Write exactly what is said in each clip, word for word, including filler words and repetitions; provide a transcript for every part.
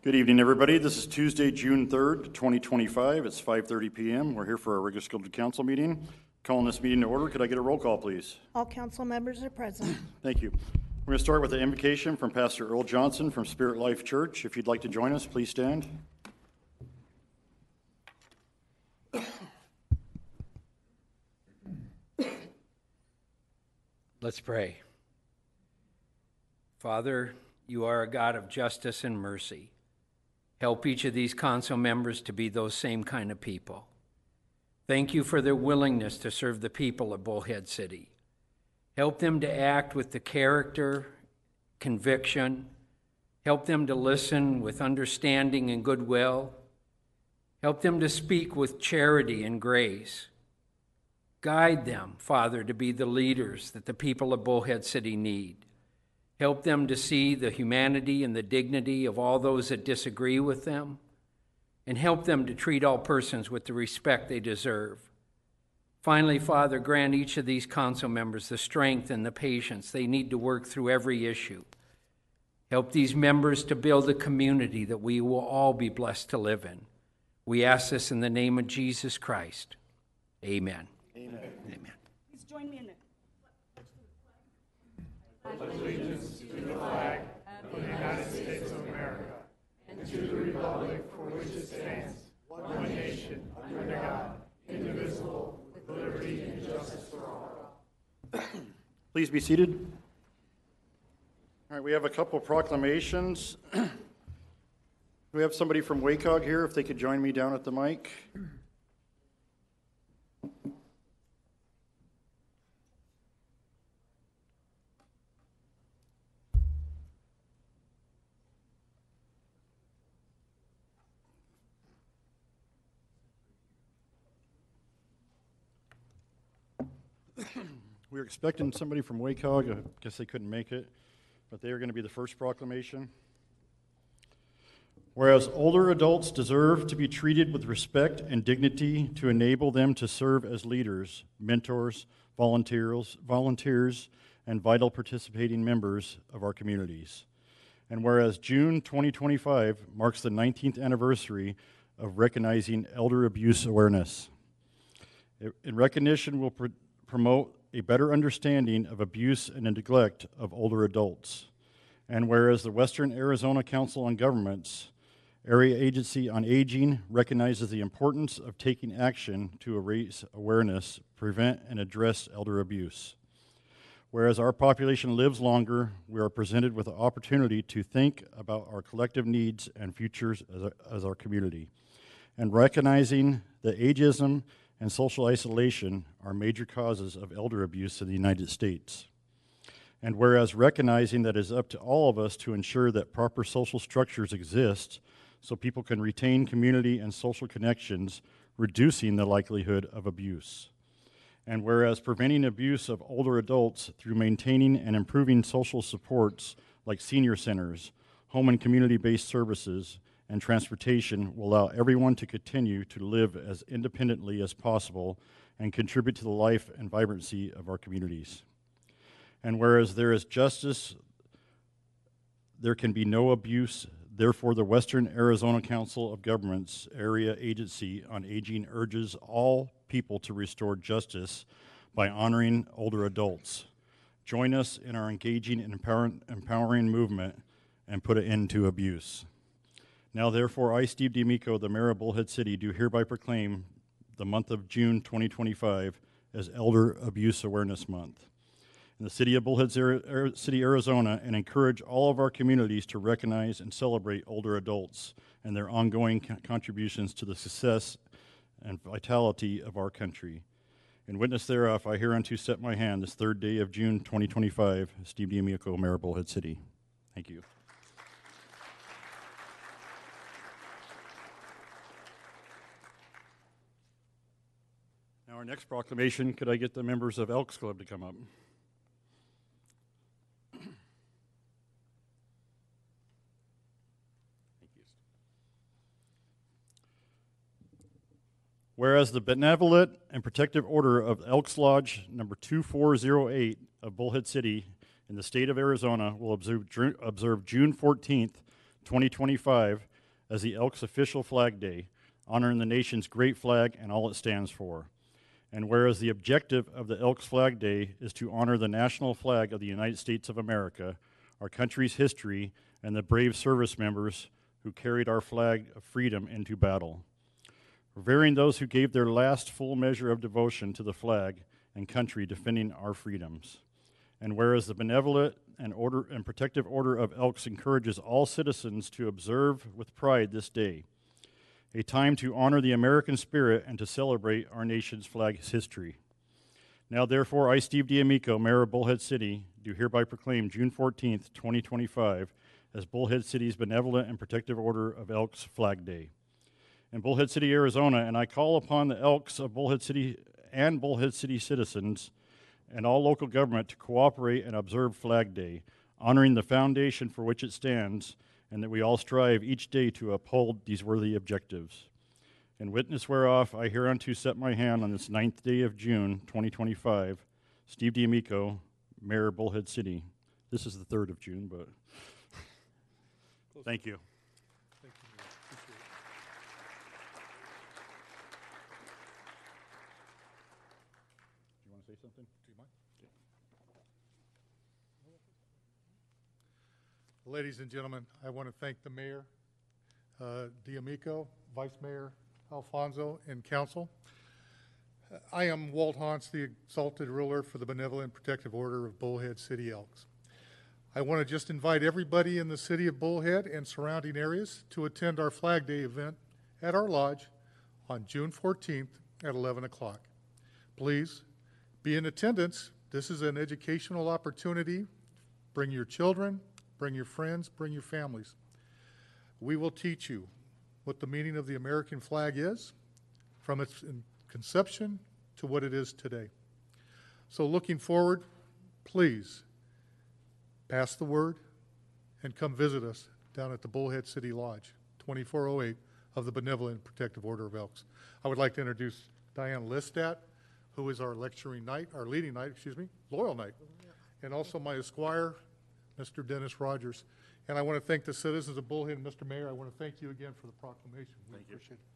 Good evening, everybody. This is Tuesday, June third, twenty twenty-five. It's five thirty p m We're here for our regular scheduled council meeting. Calling this meeting to order. Could I get a roll call, please? All council members are present. Thank you. We're going to start with an invocation from Pastor Earl Johnson from Spirit Life Church. If you'd like to join us, please stand. Let's pray. Father, you are a God of justice and mercy. Help each of these council members to be those same kind of people. Thank you for their willingness to serve the people of Bullhead City. Help them to act with the character, conviction. Help them to listen with understanding and goodwill. Help them to speak with charity and grace. Guide them, Father, to be the leaders that the people of Bullhead City need. Help them to see the humanity and the dignity of all those that disagree with them, and help them to treat all persons with the respect they deserve. Finally, Father, grant each of these council members the strength and the patience they need to work through every issue. Help these members to build a community that we will all be blessed to live in. We ask this in the name of Jesus Christ. Amen. Amen. Amen. Please join me in the allegiance to the flag of the United States of America and to the republic for which it stands, one nation, under God, indivisible, with liberty and justice for all. Please be seated. All right, we have a couple proclamations. We have somebody from W A C O G here, if they could join me down at the mic. We were expecting somebody from W A C O G. I guess they couldn't make it, but they are going to be the first proclamation. Whereas older adults deserve to be treated with respect and dignity to enable them to serve as leaders, mentors, volunteers, volunteers, and vital participating members of our communities. And whereas June twenty twenty-five marks the nineteenth anniversary of recognizing elder abuse awareness. In recognition, we'll pr- promote a better understanding of abuse and neglect of older adults. And whereas the Western Arizona Council on Governments Area Agency on Aging recognizes the importance of taking action to raise awareness, prevent, and address elder abuse. Whereas our population lives longer, we are presented with the opportunity to think about our collective needs and futures as, a, as our community. And recognizing that ageism and social isolation are major causes of elder abuse in the United States. And whereas recognizing that it is up to all of us to ensure that proper social structures exist so people can retain community and social connections, reducing the likelihood of abuse. And whereas preventing abuse of older adults through maintaining and improving social supports like senior centers, home and community-based services, and transportation will allow everyone to continue to live as independently as possible and contribute to the life and vibrancy of our communities. And whereas there is justice, there can be no abuse. Therefore, the Western Arizona Council of Governments Area Agency on Aging urges all people to restore justice by honoring older adults. Join us in our engaging and empowering, empowering movement and put an end to abuse. Now, therefore, I, Steve D'Amico, the Mayor of Bullhead City, do hereby proclaim the month of June twenty twenty-five as Elder Abuse Awareness Month in the city of Bullhead City, Arizona, and encourage all of our communities to recognize and celebrate older adults and their ongoing co- contributions to the success and vitality of our country. In witness thereof, I hereunto set my hand this third day of June twenty twenty-five, Steve D'Amico, Mayor of Bullhead City. Thank you. Now, our next proclamation, could I get the members of Elks Club to come up? Thank you. Whereas the Benevolent and Protective Order of Elks Lodge number two four zero eight of Bullhead City in the state of Arizona will observe, observe June fourteenth, twenty twenty-five as the Elks official flag day, honoring the nation's great flag and all it stands for. And whereas the objective of the Elks Flag Day is to honor the national flag of the United States of America, our country's history, and the brave service members who carried our flag of freedom into battle. Revering those who gave their last full measure of devotion to the flag and country defending our freedoms. And whereas the benevolent and, order, and protective order of Elks encourages all citizens to observe with pride this day, a time to honor the American spirit and to celebrate our nation's flag's history. Now, therefore, I, Steve D'Amico, Mayor of Bullhead City, do hereby proclaim June fourteenth, twenty twenty-five, as Bullhead City's Benevolent and Protective Order of Elks Flag Day. In Bullhead City, Arizona, and I call upon the Elks of Bullhead City and Bullhead City citizens and all local government to cooperate and observe Flag Day, honoring the foundation for which it stands, and that we all strive each day to uphold these worthy objectives. In witness whereof, I hereunto set my hand on this ninth day of June, twenty twenty-five, Steve D'Amico, Mayor of Bullhead City. This is the third of June, but thank you. Thank you, Mayor. Appreciate it. Do you want to say something? Do you mind? Ladies and gentlemen, I want to thank the mayor, uh, D'Amico, Vice Mayor Alfonso, and council. Uh, I am Walt Hans, the exalted ruler for the Benevolent Protective Order of Bullhead City Elks. I want to just invite everybody in the city of Bullhead and surrounding areas to attend our Flag Day event at our lodge on June fourteenth at eleven o'clock. Please be in attendance. This is an educational opportunity. Bring your children, bring your friends, bring your families. We will teach you what the meaning of the American flag is, from its conception to what it is today. So looking forward, please pass the word and come visit us down at the Bullhead City Lodge, twenty-four oh eight of the Benevolent Protective Order of Elks. I would like to introduce Diane Listat, who is our lecturing knight, our leading knight, excuse me, loyal knight, and also my esquire, Mister Dennis Rogers. And I want to thank the citizens of Bullhead, and Mister Mayor, I want to thank you again for the proclamation. We Thank you. appreciate it.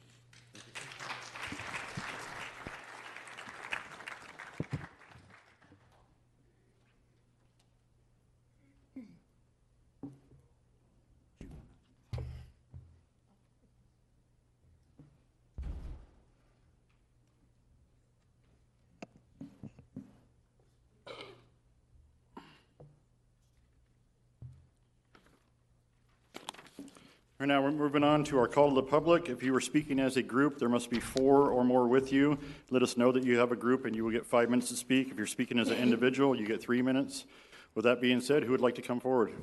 All right, now we're moving on to our call to the public. If you are speaking as a group, there must be four or more with you. Let us know that you have a group and you will get five minutes to speak. If you're speaking as an individual, you get three minutes. With that being said, who would like to come forward?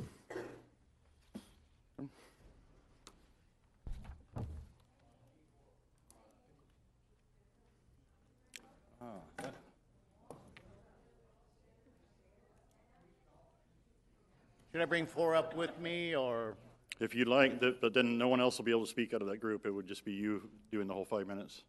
Should I bring four up with me, or? If you'd like, th- but then no one else will be able to speak out of that group. It would just be you doing the whole five minutes.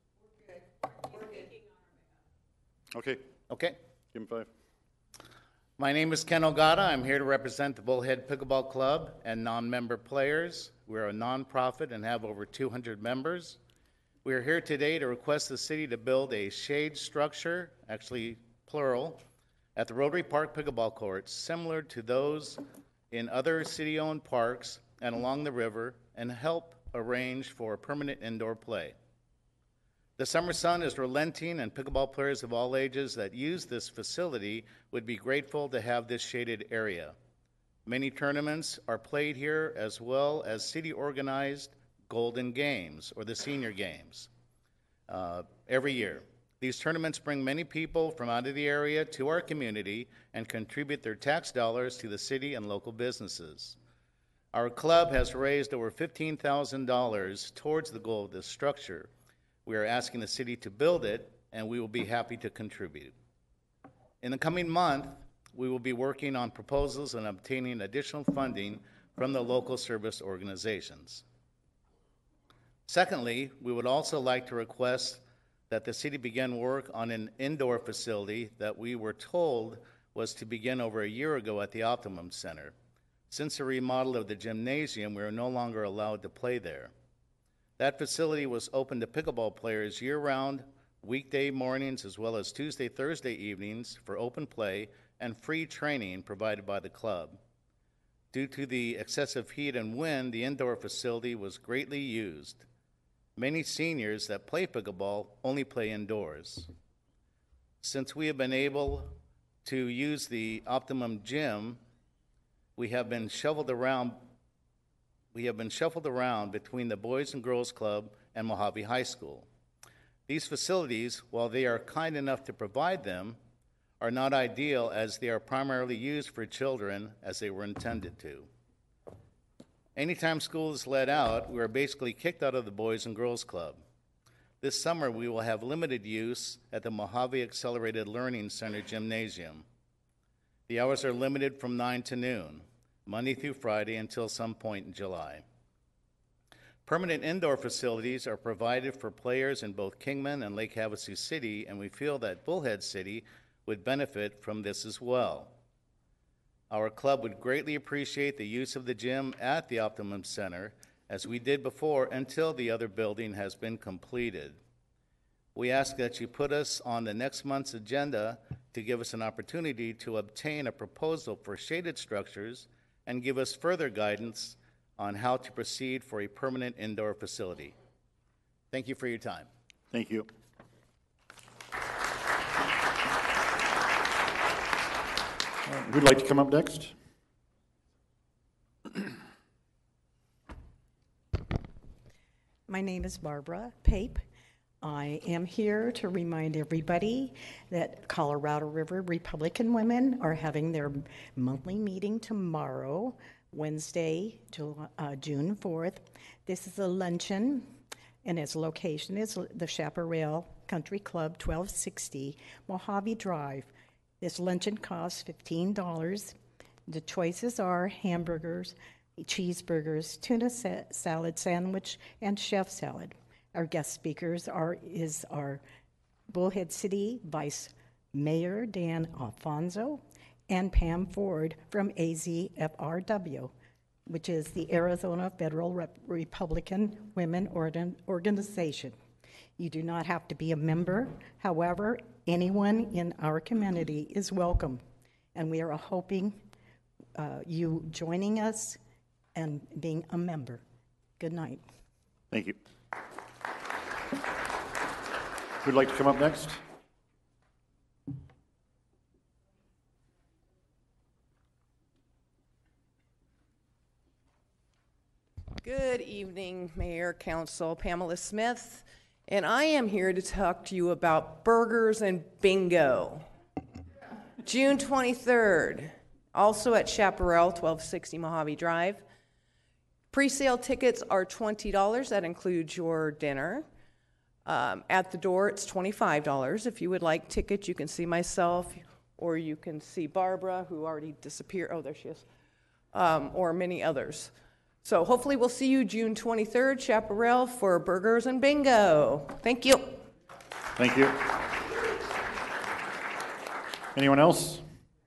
Okay, Okay. give him five. My name is Ken Ogata. I'm here to represent the Bullhead Pickleball Club and non-member players. We're a nonprofit and have over two hundred members. We are here today to request the city to build a shade structure, actually plural, at the Rotary Park pickleball courts, similar to those in other city-owned parks and along the river, and help arrange for permanent indoor play. The summer sun is relenting, and pickleball players of all ages that use this facility would be grateful to have this shaded area. Many tournaments are played here, as well as city-organized Golden Games, or the Senior Games, uh, every year. These tournaments bring many people from out of the area to our community and contribute their tax dollars to the city and local businesses. Our club has raised over fifteen thousand dollars towards the goal of this structure. We are asking the city to build it, and we will be happy to contribute. In the coming month, we will be working on proposals and obtaining additional funding from the local service organizations. Secondly, we would also like to request that the city begin work on an indoor facility that we were told was to begin over a year ago at the Optimum Center. Since the remodel of the gymnasium, we are no longer allowed to play there. That facility was open to pickleball players year-round, weekday mornings, as well as Tuesday, Thursday evenings for open play and free training provided by the club. Due to the excessive heat and wind, the indoor facility was greatly used. Many seniors that play pickleball only play indoors. Since we have been able to use the Optimum Gym, we have been shuffled around we have been shuffled around between the Boys and Girls Club and Mojave High School. These facilities, while they are kind enough to provide them, are not ideal as they are primarily used for children as they were intended to. Anytime school is let out, we are basically kicked out of the Boys and Girls Club. This summer, we will have limited use at the Mojave Accelerated Learning Center Gymnasium. The hours are limited from nine to noon, Monday through Friday until some point in July. Permanent indoor facilities are provided for players in both Kingman and Lake Havasu City, and we feel that Bullhead City would benefit from this as well. Our club would greatly appreciate the use of the gym at the Optimum Center, as we did before, until the other building has been completed. We ask that you put us on the next month's agenda to give us an opportunity to obtain a proposal for shaded structures and give us further guidance on how to proceed for a permanent indoor facility. Thank you for your time. Thank you. Who'd like to come up next? My name is Barbara Pape. I am here to remind everybody that Colorado River Republican Women are having their monthly meeting tomorrow, Wednesday, July, uh, June fourth. This is a luncheon, and its location is the Chaparral Country Club, twelve sixty Mojave Drive. This luncheon costs fifteen dollars. The choices are hamburgers, cheeseburgers, tuna sa- salad sandwich, and chef salad. Our guest speakers are is our Bullhead City Vice Mayor Dan Alfonso and Pam Ford from A Z F R W, which is the Arizona Federal Rep- Republican Women Organ- Organization. You do not have to be a member. However, anyone in our community is welcome, and we are hoping uh, you joining us and being a member. Good night. Thank you. Who'd like to come up next? Good evening, Mayor, Council, Pamela Smith, and I am here to talk to you about burgers and bingo. June twenty-third, also at Chaparral, twelve sixty Mojave Drive. Pre-sale tickets are twenty dollars. That includes your dinner. Um, at the door, it's twenty-five dollars. If you would like tickets, you can see myself, or you can see Barbara, who already disappeared. Oh, there she is. Um, or many others. So hopefully we'll see you June twenty-third, Chaparral, for burgers and bingo. Thank you. Thank you. Anyone else?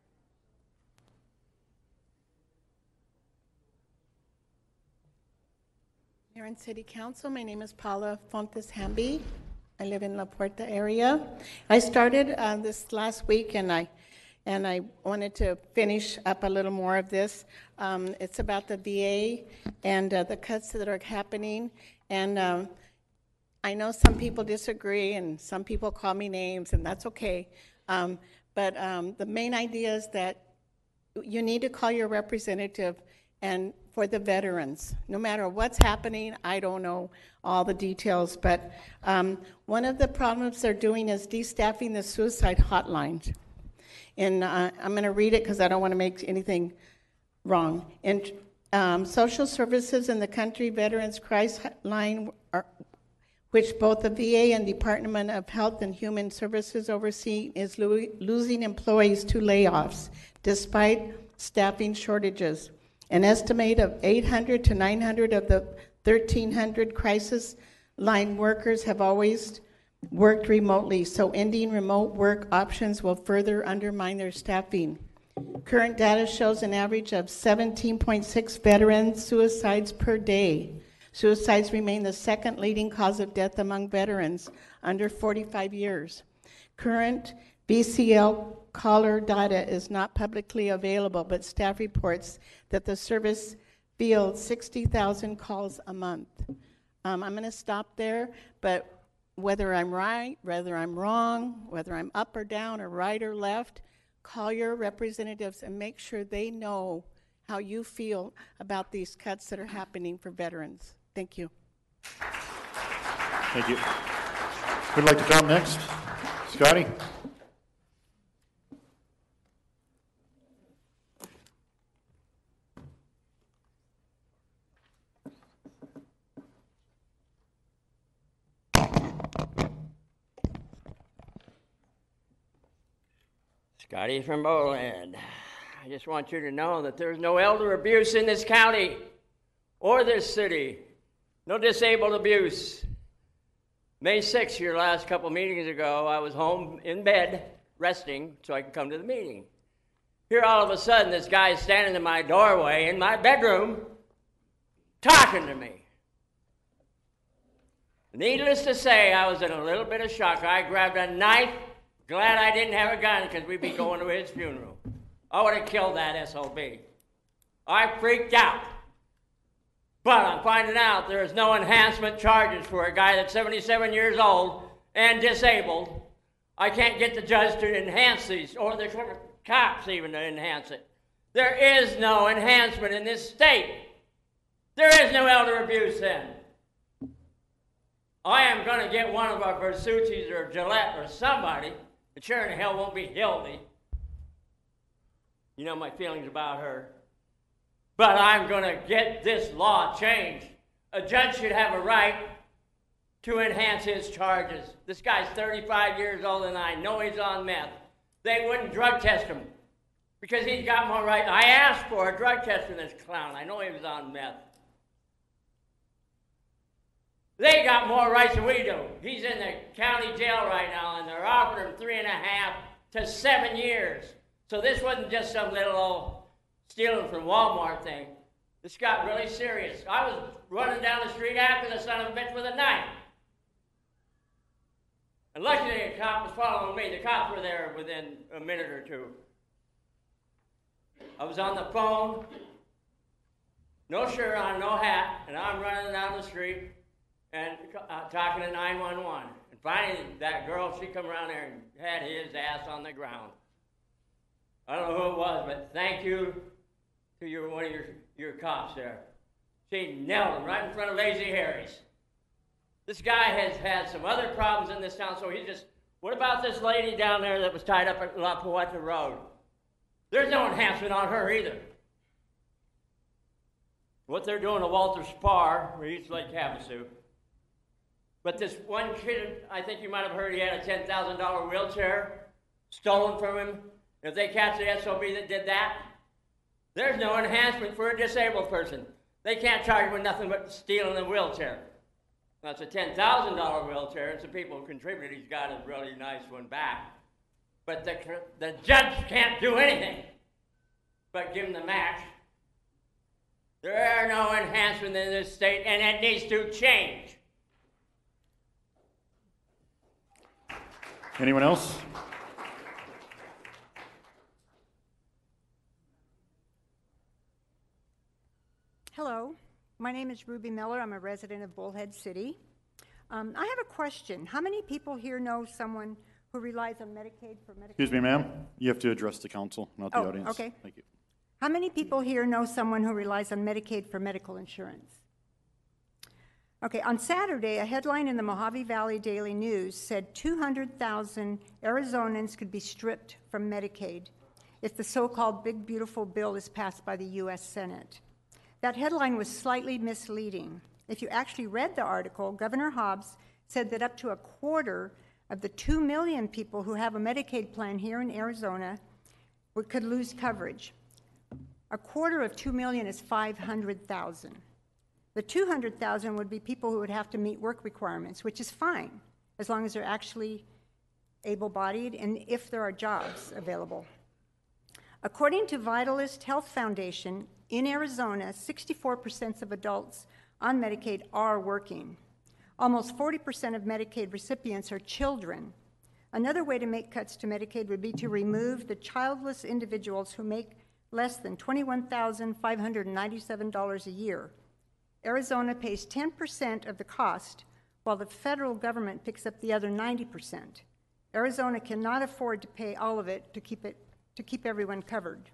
Mayor and City Council, my name is Paula Fontes Hamby. I live in La Puerta area. I started uh, this last week, and I and I wanted to finish up a little more of this. Um, it's about the V A and uh, the cuts that are happening. And um, I know some people disagree, and some people call me names, and that's okay. Um, but um, the main idea is that you need to call your representative and for the veterans. No matter what's happening, I don't know all the details, but um, one of the problems they're doing is destaffing the suicide hotlines. And uh, I'm going to read it because I don't want to make anything wrong. And um, social services in the country, Veterans Crisis Line, are, which both the V A and Department of Health and Human Services oversee, is lo- losing employees to layoffs despite staffing shortages. An estimate of eight hundred to nine hundred of the thirteen hundred crisis line workers have always worked remotely, so ending remote work options will further undermine their staffing. Current data shows an average of seventeen point six veteran suicides per day. Suicides remain the second leading cause of death among veterans under forty-five years. Current B C L caller data is not publicly available, but staff reports that the service fields sixty thousand calls a month. Um, I'm going to stop there, but whether I'm right, whether I'm wrong, whether I'm up or down or right or left, call your representatives and make sure they know how you feel about these cuts that are happening for veterans. Thank you. Thank you. Who'd like to come next? Scotty? Scotty from Bowland. I just want you to know that there's no elder abuse in this county or this city. No disabled abuse. May sixth, your last couple meetings ago, I was home in bed, resting, so I could come to the meeting. Here all of a sudden, this guy is standing in my doorway in my bedroom, talking to me. Needless to say, I was in a little bit of shock. I grabbed a knife. Glad I didn't have a gun, because we'd be going to his funeral. I would have killed that S O B. I freaked out. But I'm finding out there is no enhancement charges for a guy that's seventy-seven years old and disabled. I can't get the judge to enhance these, or the cops even to enhance it. There is no enhancement in this state. There is no elder abuse then. I am going to get one of our Versucci's or Gillette or somebody. But sure in hell won't be Hildy. You know my feelings about her. But I'm going to get this law changed. A judge should have a right to enhance his charges. This guy's thirty-five years old and I know he's on meth. They wouldn't drug test him because he's got more right. I asked for a drug test for this clown. I know he was on meth. They got more rights than we do. He's in the county jail right now, and they're offering him three and a half to seven years. So this wasn't just some little old stealing from Walmart thing. This got really serious. I was running down the street after the son of a bitch with a knife. And luckily a cop was following me. The cops were there within a minute or two. I was on the phone, no shirt on, no hat, and I'm running down the street and uh, talking to nine one one. And finally, that girl, she come around there and had his ass on the ground. I don't know who it was, but thank you to your, one of your, your cops there. She nailed him right in front of Lazy Harry's. This guy has had some other problems in this town, so he just, what about this lady down there that was tied up at La Puerta Road? There's no enhancement on her either. What they're doing to Walter Spar, where he's Lake Havasu. But this one kid, I think you might have heard he had a ten thousand dollar wheelchair stolen from him. If they catch the S O B that did that, there's no enhancement for a disabled person. They can't charge him with nothing but stealing a wheelchair. That's a ten thousand dollar wheelchair, and some people who contributed, he's got a really nice one back. But the, the judge can't do anything but give him the match. There are no enhancements in this state, and it needs to change. Anyone else? Hello, my name is Ruby Miller. I'm a resident of Bullhead City. Um, I have a question. How many people here know someone who relies on Medicaid for medical? Excuse me, ma'am. You have to address the council, not the Oh, audience. okay. Thank you. How many people here know someone who relies on Medicaid for medical insurance? Okay, on Saturday, a headline in the Mojave Valley Daily News said two hundred thousand Arizonans could be stripped from Medicaid if the so-called Big Beautiful Bill is passed by the U S Senate. That headline was slightly misleading. If you actually read the article, Governor Hobbs said that up to a quarter of the two million people who have a Medicaid plan here in Arizona would, could lose coverage. A quarter of two million is five hundred thousand. The two hundred thousand would be people who would have to meet work requirements, which is fine, as long as they're actually able-bodied and if there are jobs available. According to Vitalist Health Foundation, in Arizona, sixty-four percent of adults on Medicaid are working. Almost forty percent of Medicaid recipients are children. Another way to make cuts to Medicaid would be to remove the childless individuals who make less than twenty-one thousand five hundred ninety-seven dollars a year. Arizona pays ten percent of the cost, while the federal government picks up the other ninety percent. Arizona cannot afford to pay all of it to keep it to keep everyone covered.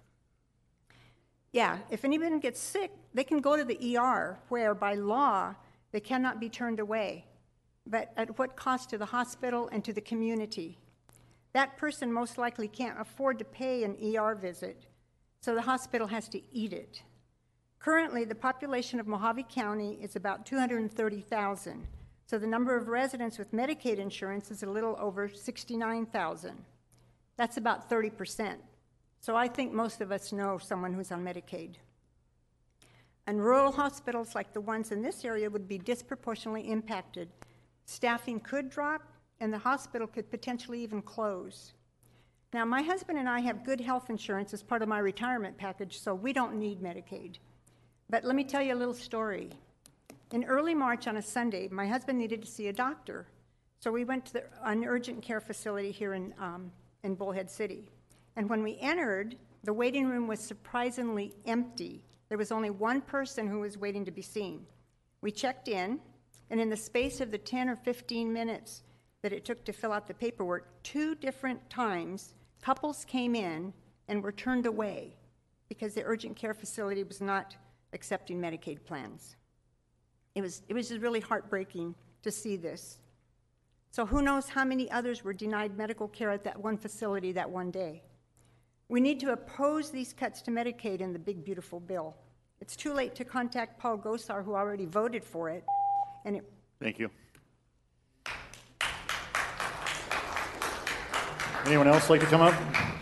Yeah, if anyone gets sick, they can go to the E R, where by law they cannot be turned away. But at what cost to the hospital and to the community? That person most likely can't afford to pay an E R visit, so the hospital has to eat it. Currently, the population of Mojave County is about two hundred thirty thousand, so the number of residents with Medicaid insurance is a little over sixty-nine thousand. That's about thirty percent. So I think most of us know someone who's on Medicaid. And rural hospitals like the ones in this area would be disproportionately impacted. Staffing could drop, and the hospital could potentially even close. Now, my husband and I have good health insurance as part of my retirement package, so we don't need Medicaid. But let me tell you a little story. In early March on a Sunday, my husband needed to see a doctor. So we went to the, an urgent care facility here in, um, in Bullhead City. And when we entered, the waiting room was surprisingly empty. There was only one person who was waiting to be seen. We checked in, and in the space of the ten or fifteen minutes that it took to fill out the paperwork, two different times, couples came in and were turned away because the urgent care facility was not accepting Medicaid plans. It was, it was just really heartbreaking to see this. So who knows how many others were denied medical care at that one facility that one day. We need to oppose these cuts to Medicaid in the big, beautiful bill. It's too late to contact Paul Gosar, who already voted for it. And it Thank you. Anyone else like to come up?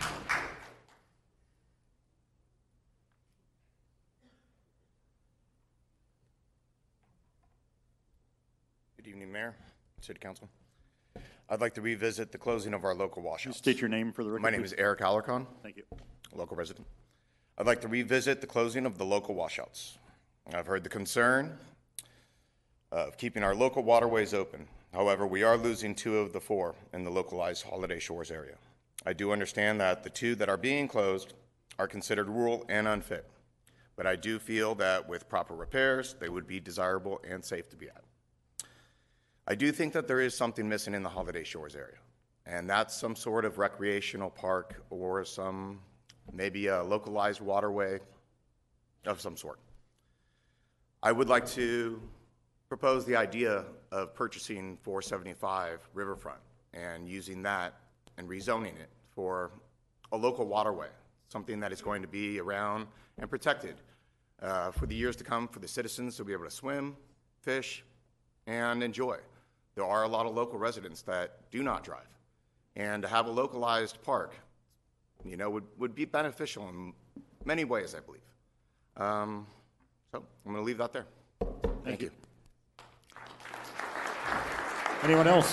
Good evening, Mayor, City Council. I'd like to revisit the closing of our local washouts. State your name for the record. My name please. is Eric Alarcon. Thank you. Local resident. I'd like to revisit the closing of the local washouts. I've heard the concern of keeping our local waterways open. However, we are losing two of the four in the localized Holiday Shores area. I do understand that the two that are being closed are considered rural and unfit, but I do feel that with proper repairs, they would be desirable and safe to be at. I do think that there is something missing in the Holiday Shores area, and that's some sort of recreational park or some, maybe a localized waterway of some sort. I would like to propose the idea of purchasing four seventy-five Riverfront and using that and rezoning it for a local waterway, something that is going to be around and protected uh, for the years to come for the citizens to be able to swim, fish, and enjoy. There are a lot of local residents that do not drive, and to have a localized park, you know, would, would be beneficial in many ways, I believe. Um, so I'm going to leave that there. Thank, Thank you. you. Anyone else?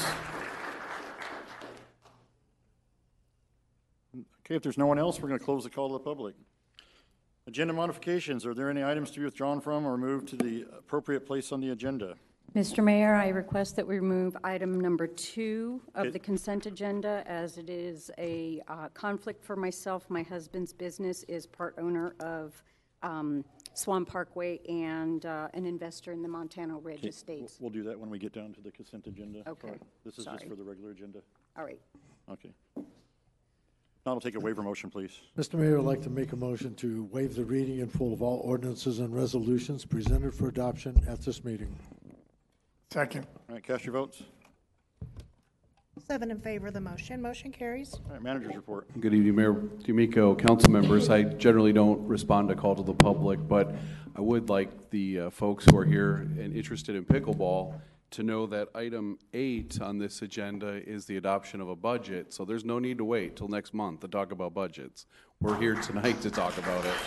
Okay, if there's no one else, we're going to close the call to the public. Agenda modifications. Are there any items to be withdrawn from or moved to the appropriate place on the agenda? Mister Mayor, I request that we remove item number two of Okay. the consent agenda, as it is a uh, conflict for myself. My husband's business is part owner of um, Swan Parkway and uh, an investor in the Montana Ridge Okay, Estates. We'll we'll do that when we get down to the consent agenda. Okay, part. This is just sorry. for the regular agenda. All right. Okay. Now I'll take a waiver motion, please. Mister Mayor, I'd like to make a motion to waive the reading in full of all ordinances and resolutions presented for adoption at this meeting. Second. All right, cast your votes. Seven in favor of the motion. Motion carries. All right, manager's report. Good evening, Mayor D'Amico, council members. I generally don't respond to call to the public, but I would like the uh, folks who are here and interested in pickleball to know that item eight on this agenda is the adoption of a budget, so there's no need to wait till next month to talk about budgets. We're here tonight to talk about it.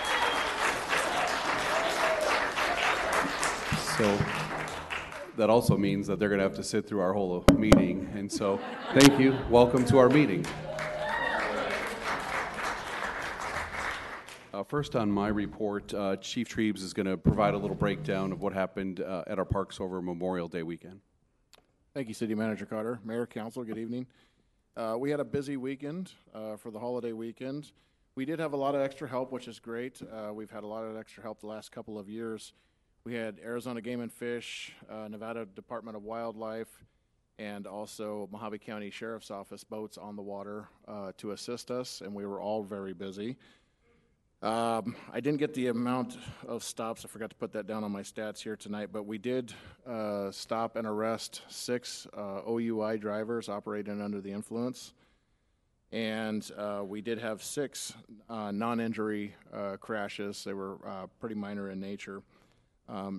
So that also means that they're going to have to sit through our whole meeting, and so thank you. Welcome to our meeting. Uh, First on my report, uh, Chief Treves is going to provide a little breakdown of what happened uh, at our parks over Memorial Day weekend. Thank you, City Manager Carter. Mayor, Council, good evening. Uh, we had a busy weekend uh, for the holiday weekend. We did have a lot of extra help, which is great. Uh, we've had a lot of extra help the last couple of years. We had Arizona Game and Fish, uh, Nevada Department of Wildlife, and also Mojave County Sheriff's Office boats on the water uh, to assist us, and we were all very busy. Um, I didn't get the amount of stops. I forgot to put that down on my stats here tonight, but we did uh, stop and arrest six uh, O U I drivers operating under the influence. And uh, we did have six uh, non-injury uh, crashes. They were uh, pretty minor in nature. Um,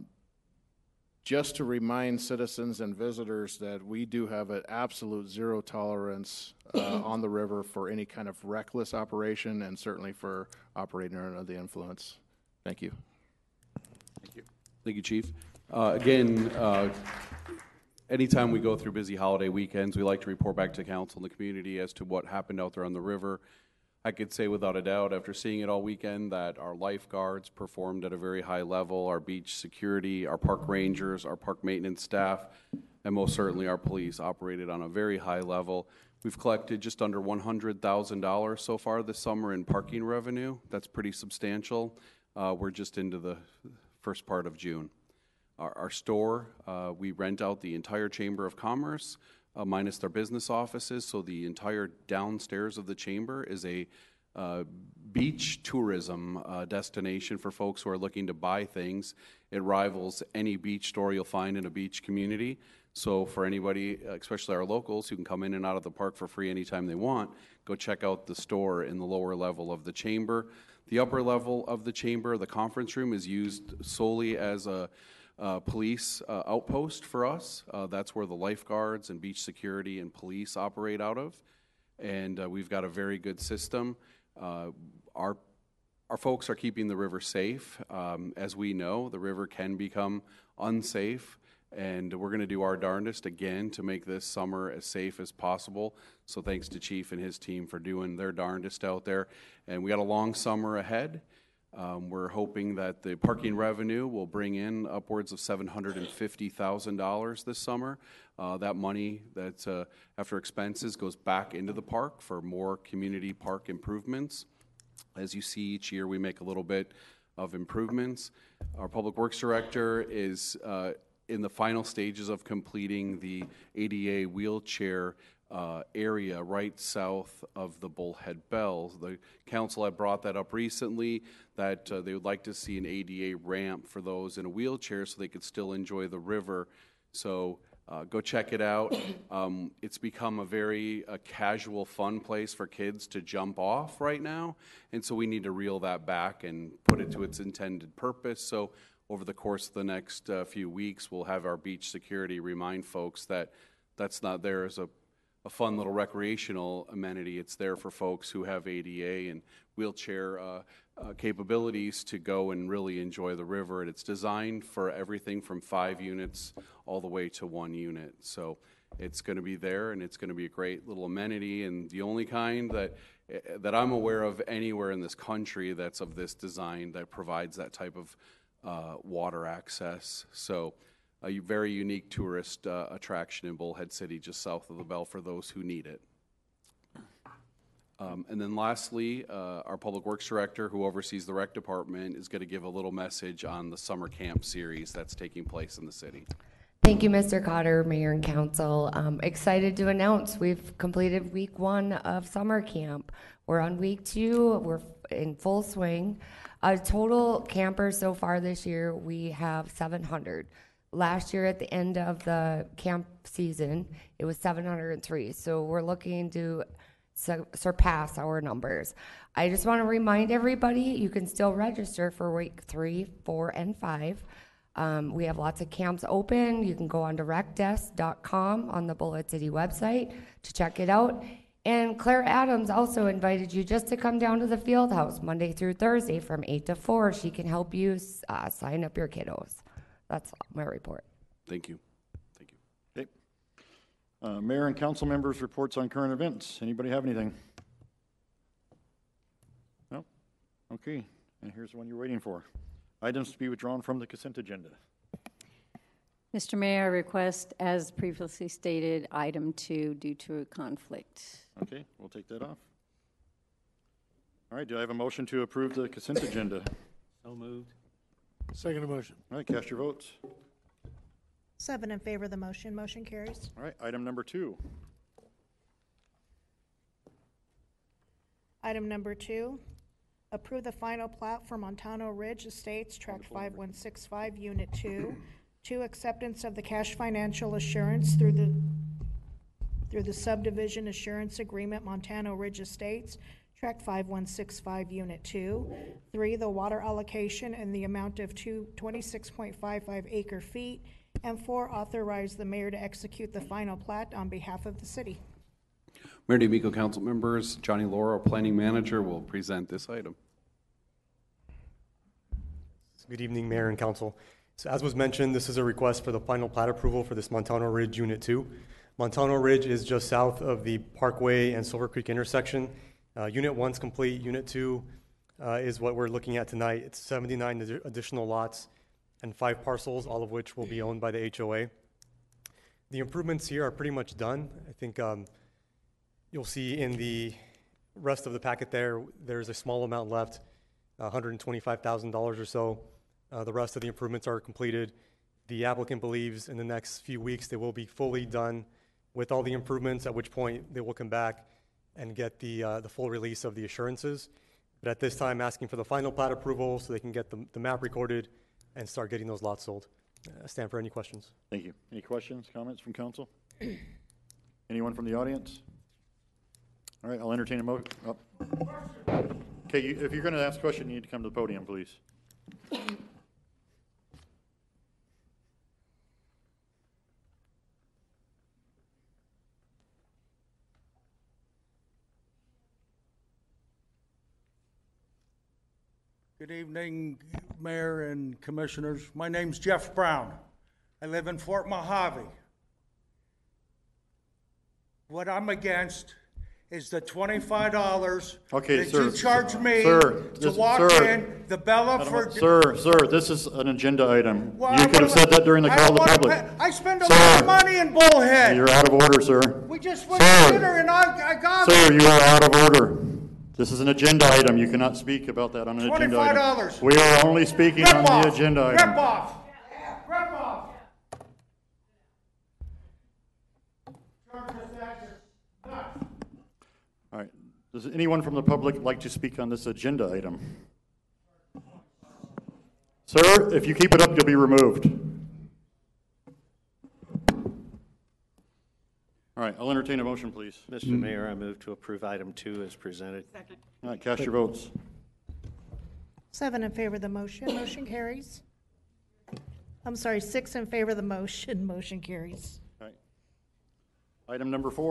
just to remind citizens and visitors that we do have an absolute zero tolerance uh, on the river for any kind of reckless operation, and certainly for operating under the influence. Thank you. Thank you. Thank you, Chief. Uh, again, uh, anytime we go through busy holiday weekends, we like to report back to council and the community as to what happened out there on the river. I could say without a doubt, after seeing it all weekend, that our lifeguards performed at a very high level, our beach security, our park rangers, our park maintenance staff, and most certainly our police operated on a very high level. We've collected just under one hundred thousand dollars so far this summer in parking revenue. That's pretty substantial. Uh, we're just into the first part of June. Our, our store, uh, we rent out the entire Chamber of Commerce, Uh, minus their business offices, so the entire downstairs of the chamber is a uh, beach tourism uh, destination for folks who are looking to buy things. It rivals any beach store you'll find in a beach community. So for anybody, especially our locals, who can come in and out of the park for free anytime they want, go check out the store in the lower level of the chamber. The upper level of the chamber, the conference room, is used solely as a Uh, police uh, outpost for us. Uh, that's where the lifeguards and beach security and police operate out of, and uh, we've got a very good system. Uh, our our folks are keeping the river safe. Um, as we know, the river can become unsafe, and we're going to do our darndest again to make this summer as safe as possible. So thanks to Chief and his team for doing their darndest out there. And we got a long summer ahead. Um, we're hoping that the parking revenue will bring in upwards of seven hundred fifty thousand dollars this summer. Uh, that money that uh, after expenses goes back into the park for more community park improvements. As you see, each year we make a little bit of improvements. Our Public Works Director is uh, in the final stages of completing the A D A wheelchair Uh, area right south of the Bullhead Bell. The council had brought that up recently, that uh, they would like to see an A D A ramp for those in a wheelchair so they could still enjoy the river. So uh, go check it out. Um, it's become a very uh, casual, fun place for kids to jump off right now, and so we need to reel that back and put it to its intended purpose. So over the course of the next uh, few weeks, we'll have our beach security remind folks that that's not there as a a fun little recreational amenity. It's there for folks who have A D A and wheelchair uh, uh, capabilities to go and really enjoy the river. And it's designed for everything from five units all the way to one unit. So it's going to be there, and it's going to be a great little amenity, and the only kind that that I'm aware of anywhere in this country that's of this design that provides that type of uh, water access. So a very unique tourist uh, attraction in Bullhead City, just south of the Bell, for those who need it. Um, and then lastly, uh, our Public Works Director, who oversees the rec department, is going to give a little message on the summer camp series that's taking place in the city. Thank you, Mister Cotter, Mayor and Council. Um, excited to announce we've completed week one of summer camp. We're on week two. We're in full swing. Uh, total campers so far this year, we have seven hundred. Last year at the end of the camp season, it was seven hundred three. So we're looking to su- surpass our numbers. I just want to remind everybody, you can still register for week three, four, and five. Um, we have lots of camps open. You can go on to rec desk dot com on the Bullhead City website to check it out. And Claire Adams also invited you just to come down to the field house Monday through Thursday from eight to four. She can help you uh, sign up your kiddos. That's my report. Thank you. Thank you. Okay. Uh, Mayor and council members' reports on current events. Anybody have anything? No? Okay. And here's the one you're waiting for. Items to be withdrawn from the consent agenda. Mister Mayor, I request, as previously stated, item two due to a conflict. Okay, we'll take that off. All right, do I have a motion to approve the consent agenda? So moved. Second motion. All right, cast your votes. Seven in favor of the motion. Motion carries. All right, item number two. Item number two, approve the final plat for Montano Ridge Estates, Tract five one six five, Unit two. Two, acceptance of the cash financial assurance through the through the subdivision assurance agreement, Montano Ridge Estates, Tract five one six five, Unit two. Three, the water allocation in the amount of two twenty-six point five five acre feet. And four, authorize the mayor to execute the final plat on behalf of the city. Mayor D'Amico, council members, Johnny Laura, our planning manager, will present this item. Good evening, Mayor and Council. So as was mentioned, this is a request for the final plat approval for this Montano Ridge Unit two. Montano Ridge is just south of the Parkway and Silver Creek intersection. Uh, Unit one's complete. Unit two uh, is what we're looking at tonight. It's seventy-nine ad- additional lots and five parcels, all of which will be owned by the H O A. The improvements here are pretty much done. I think um, you'll see in the rest of the packet there, there's a small amount left, one hundred twenty-five thousand dollars or so. Uh, the rest of the improvements are completed. The applicant believes in the next few weeks they will be fully done with all the improvements, at which point they will come back and get the, uh, the full release of the assurances. But at this time, asking for the final plat approval so they can get the, the map recorded and start getting those lots sold. Uh, stand for any questions. Thank you. Any questions, comments from council? Anyone from the audience? All right, I'll entertain a motion. Oh. Okay, you, if you're going to ask a question, you need to come to the podium, please. Good evening, Mayor and Commissioners. My name's Jeff Brown. I live in Fort Mojave. What I'm against is the twenty-five dollars Okay, that sir. you charge me Sir, to this- walk sir. in the Bella for... Sir, sir, this is an agenda item. Well, You I could have wanna- said that during the I call to the wanna public. pay- I spend a Sir. lot of money in Bullhead. You're out of order, sir. We just went to Sir. dinner and I, I got... Sir, you are out of order. This is an agenda item. You cannot speak about that on an agenda twenty-five item. dollars. We are only speaking Rip on the off. agenda Rip item. off. Rip off. Charge us that. Nuts. All right. Does anyone from the public like to speak on this agenda item? Sir, if you keep it up, you'll be removed. All right, I'll entertain a motion, please. Mister Mayor, I move to approve item two as presented. Second. All right, cast your votes. Seven in favor of the motion. Motion carries. I'm sorry, six in favor of the motion. Motion carries. All right. Item number four.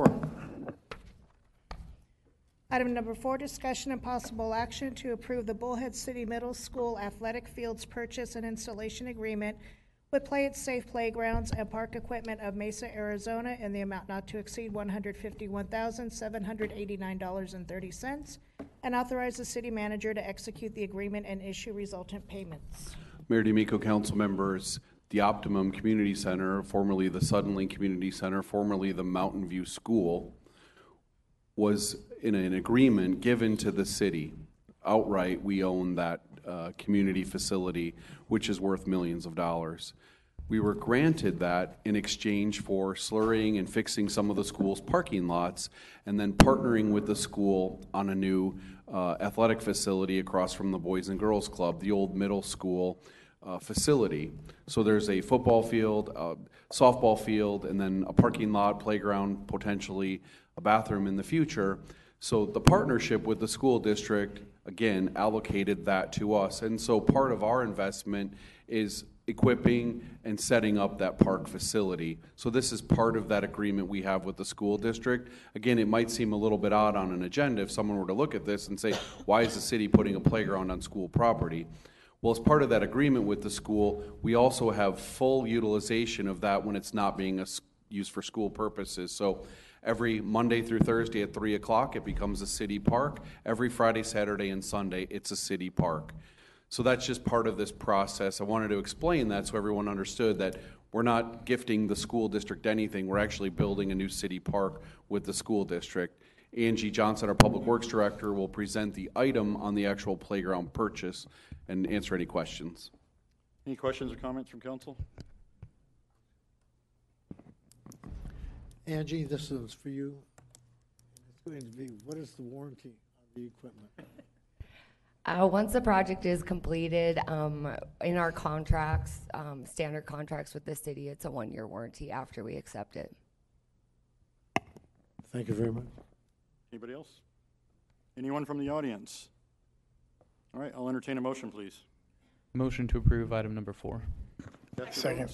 Item number four, discussion and possible action to approve the Bullhead City Middle School athletic fields purchase and installation agreement with Play It Safe Playgrounds and Park Equipment of Mesa, Arizona, in the amount not to exceed one hundred fifty-one thousand, seven hundred eighty-nine dollars and thirty cents, and authorize the city manager to execute the agreement and issue resultant payments. Mayor D'Amico, council members, the Optimum Community Center, formerly the Suddenlink Community Center, formerly the Mountain View School, was in an agreement given to the city. Outright, we own that uh, community facility, which is worth millions of dollars. We were granted that in exchange for slurrying and fixing some of the school's parking lots, and then partnering with the school on a new uh, athletic facility across from the Boys and Girls Club, the old middle school uh, facility. So there's a football field, a softball field, and then a parking lot, playground, potentially a bathroom in the future. So the partnership with the school district, again, allocated that to us. And so part of our investment is equipping and setting up that park facility. So this is part of that agreement we have with the school district. Again, it might seem a little bit odd on an agenda if someone were to look at this and say, why is the city putting a playground on school property? Well, as part of that agreement with the school, we also have full utilization of that when it's not being a, used for school purposes. So every Monday through Thursday at three o'clock, it becomes a city park. Every Friday, Saturday, and Sunday, it's a city park. So that's just part of this process. I wanted to explain that so everyone understood that we're not gifting the school district anything. We're actually building a new city park with the school district. Angie Johnson, our Public Works Director, will present the item on the actual playground purchase and answer any questions. Any questions or comments from council? Angie, this is for you. It's going to be, what is the warranty on the equipment? Uh, once the project is completed, um, in our contracts, um, standard contracts with the city, it's a one-year warranty after we accept it. Thank you very much. Anybody else? Anyone from the audience? All right, I'll entertain a motion, please. Motion to approve item number four. Second.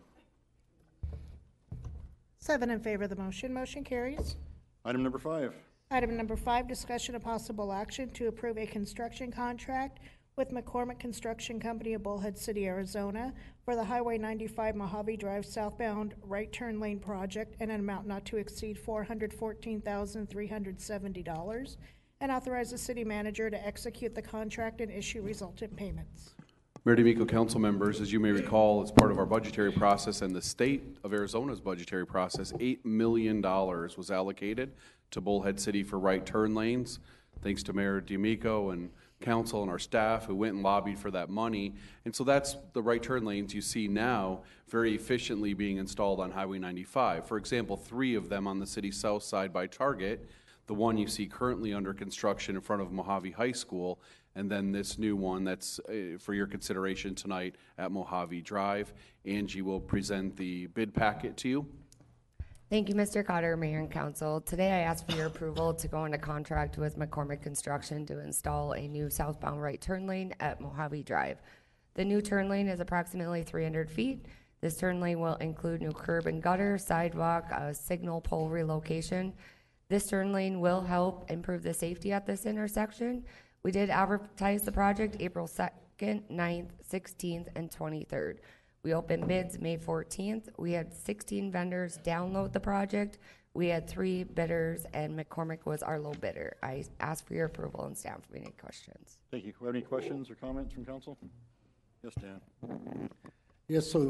Seven in favor of the motion. Motion carries. Item number five. Item number five, discussion of possible action to approve a construction contract with McCormick Construction Company of Bullhead City, Arizona for the Highway ninety-five Mojave Drive southbound right turn lane project in an amount not to exceed four hundred fourteen thousand three hundred seventy dollars, and authorize the city manager to execute the contract and issue resultant payments. Mayor D'Amico, council members, as you may recall, as part of our budgetary process and the state of Arizona's budgetary process, eight million dollars was allocated to Bullhead City for right turn lanes. Thanks to Mayor D'Amico and council and our staff who went and lobbied for that money. And so that's the right turn lanes you see now very efficiently being installed on Highway ninety-five. For example, three of them on the city south side by Target, the one you see currently under construction in front of Mojave High School, and then this new one that's uh, for your consideration tonight at Mojave Drive. Angie will present the bid packet to you. Thank you, Mister Cotter, Mayor and Council. Today I ask for your approval to go into contract with McCormick Construction to install a new southbound right turn lane at Mojave Drive. The new turn lane is approximately three hundred feet. This turn lane will include new curb and gutter, sidewalk, a signal pole relocation. This turn lane will help improve the safety at this intersection. We did advertise the project April second, ninth, sixteenth, and twenty-third. We opened bids May fourteenth. We had sixteen vendors download the project. We had three bidders, and McCormick was our low bidder. I ask for your approval and stand for any questions. Thank you. We have any questions or comments from council? Yes, Dan. Yes, so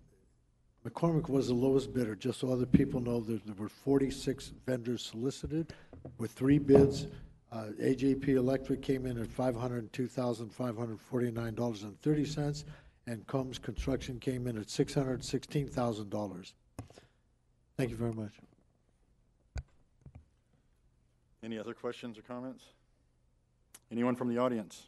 uh, McCormick was the lowest bidder, just so other people know that there were forty-six vendors solicited with three bids. Uh, A J P Electric came in at five hundred two thousand five hundred forty-nine dollars and thirty cents, and Combs Construction came in at six hundred sixteen thousand dollars. Thank you very much. Any other questions or comments? Anyone from the audience?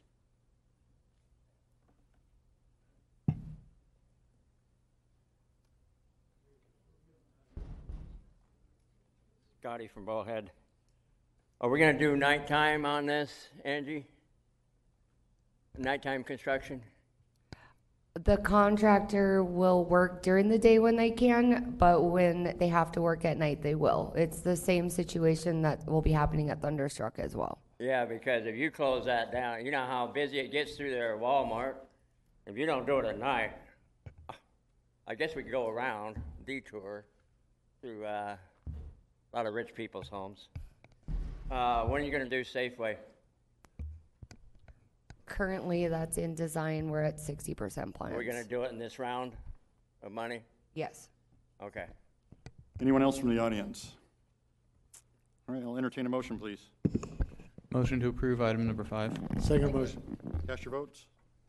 Scotty from Bullhead. Are we gonna do nighttime on this, Angie? Nighttime construction? The contractor will work during the day when they can, but when they have to work at night, they will. It's the same situation that will be happening at Thunderstruck as well. Yeah, because if you close that down, you know how busy it gets through there at Walmart. If you don't do it at night, I guess we could go around, detour through uh, a lot of rich people's homes. Uh, when are you gonna do Safeway? Currently, that's in design. We're at sixty percent plans. Are we gonna do it in this round of money? Yes. Okay. Anyone else from the audience? All right, I'll entertain a motion, please. Motion to approve item number five. Second motion. Cast your votes.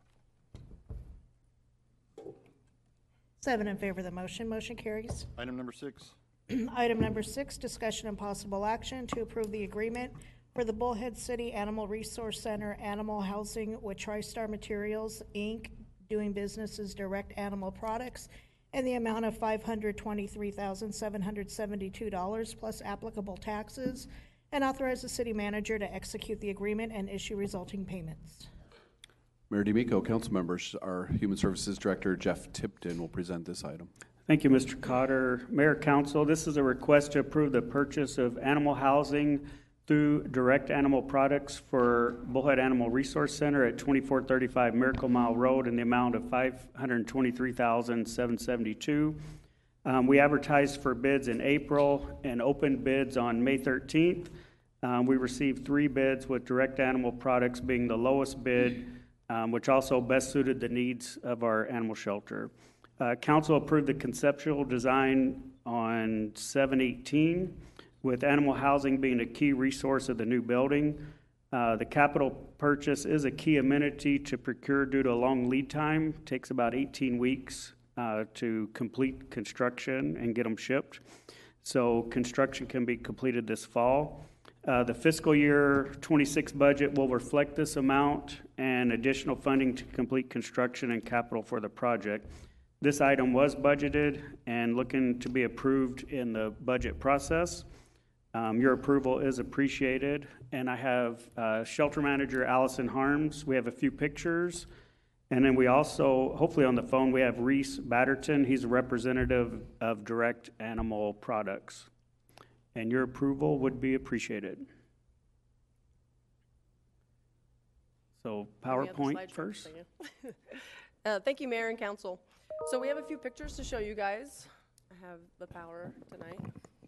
Seven in favor of the motion. Motion carries. Item number six. Item number six, discussion and possible action to approve the agreement for the Bullhead City Animal Resource Center Animal Housing with TriStar Materials, Incorporated, doing business as Direct Animal Products, in the amount of five hundred twenty-three thousand seven hundred seventy-two dollars plus applicable taxes, and authorize the city manager to execute the agreement and issue resulting payments. Mayor D'Amico, council members, our Human Services Director, Jeff Tipton, will present this item. Thank you, Mister Cotter. Mayor, Council, this is a request to approve the purchase of animal housing through Direct Animal Products for Bullhead Animal Resource Center at twenty-four thirty-five Miracle Mile Road in the amount of five hundred twenty-three thousand seven hundred seventy-two dollars. Um, we advertised for bids in April and opened bids on May thirteenth. Um, we received three bids, with Direct Animal Products being the lowest bid um, which also best suited the needs of our animal shelter. Uh, Council approved the conceptual design on seven eighteen, with animal housing being a key resource of the new building. Uh, the capital purchase is a key amenity to procure due to a long lead time. Takes about eighteen weeks uh, to complete construction and get them shipped. So construction can be completed this fall. Uh, the fiscal year twenty-six budget will reflect this amount and additional funding to complete construction and capital for the project. This item was budgeted and looking to be approved in the budget process. Um, your approval is appreciated. And I have uh, Shelter Manager Allison Harms. We have a few pictures. And then we also, hopefully on the phone, we have Reese Batterton. He's a representative of Direct Animal Products. And your approval would be appreciated. So PowerPoint first. uh, thank you, Mayor and Council. So we have a few pictures to show you guys. I have the power tonight.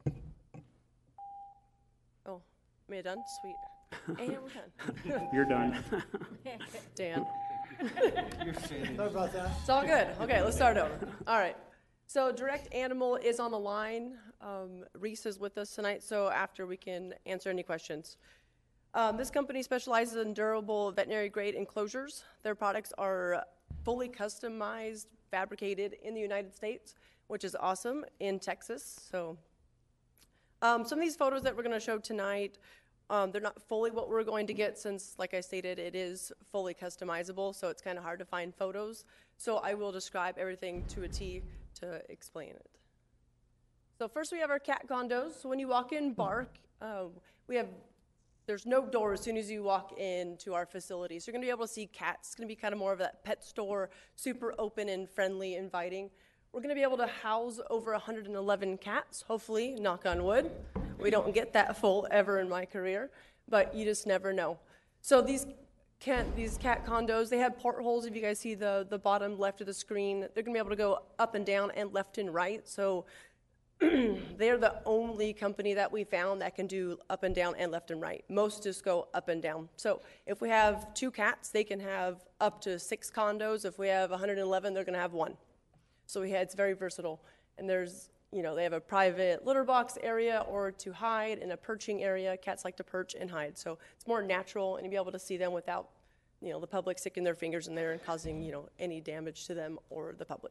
Oh, am I done? Sweet. And we're done. You're done. Dan. Sorry about that. It's all good. Okay, let's start over. All right. So Direct Animal is on the line. Um, Reese is with us tonight, so after we can answer any questions. Um, this company specializes in durable veterinary-grade enclosures. Their products are fully customized, fabricated in the United States, which is awesome, in Texas. So um, some of these photos that we're going to show tonight, um, they're not fully what we're going to get since, like I stated, it is fully customizable, so it's kind of hard to find photos. So I will describe everything to a T to explain it. So first we have our cat condos. So when you walk in Bark, uh, we have, there's no door as soon as you walk into our facilities. You're gonna be able to see cats. It's gonna be kind of more of that pet store, super open and friendly, inviting. We're gonna be able to house over one hundred eleven cats, hopefully, knock on wood. We don't get that full ever in my career, but you just never know. So these Cat, these cat condos, they have portholes. If you guys see the, the bottom left of the screen, they're gonna be able to go up and down and left and right. So they're the only company that we found that can do up and down and left and right. Most just go up and down. So if we have two cats, they can have up to six condos. If we have one hundred eleven, they're gonna have one. So we had, it's very versatile. And there's, you know, they have a private litter box area or to hide, and a perching area. Cats like to perch and hide. So it's more natural, and you'll be able to see them without, you know, the public sticking their fingers in there and causing, you know, any damage to them or the public.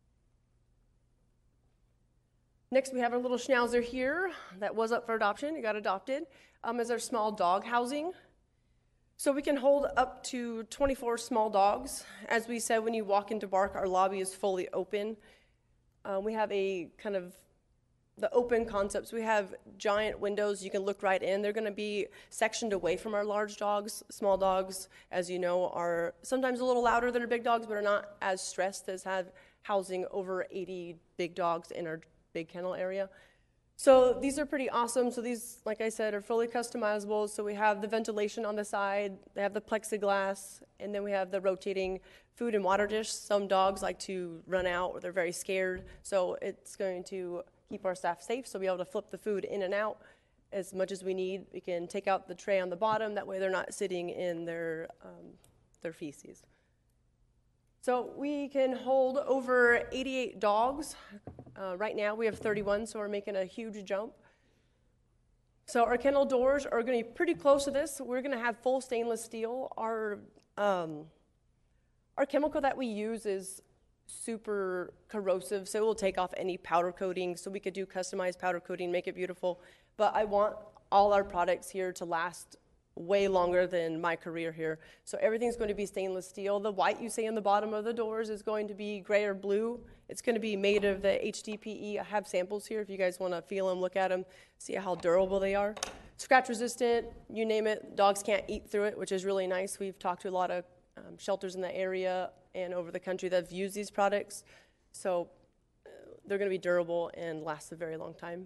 Next, we have our little schnauzer here that was up for adoption. It got adopted. Um, is our small dog housing. So we can hold up to twenty-four small dogs. As we said, when you walk into Bark, our lobby is fully open. Uh, we have a kind of the open concepts. We have giant windows. You can look right in. They're going to be sectioned away from our large dogs. Small dogs, as you know, are sometimes a little louder than our big dogs, but are not as stressed as have housing over eighty big dogs in our big kennel area. So these are pretty awesome. So these, like I said, are fully customizable. So we have the ventilation on the side, they have the plexiglass, and then we have the rotating food and water dish. Some dogs like to run out or they're very scared. So it's going to keep our staff safe. So we'll be able to flip the food in and out as much as we need. We can take out the tray on the bottom. That way they're not sitting in their, um, their feces. So we can hold over eighty-eight dogs. Uh, right now we have thirty-one, so we're making a huge jump. So our kennel doors are going to be pretty close to this. We're going to have full stainless steel. Our, um, our chemical that we use is super corrosive, so it will take off any powder coating. So we could do customized powder coating, make it beautiful. But I want all our products here to last way longer than my career here. So everything's going to be stainless steel. The white you see on the bottom of the doors is going to be gray or blue. It's going to be made of the H D P E. I have samples here if you guys want to feel them, look at them, see how durable they are. Scratch resistant, you name it. Dogs can't eat through it, which is really nice. We've talked to a lot of um, shelters in the area and over the country that have used these products. So uh, they're going to be durable and last a very long time.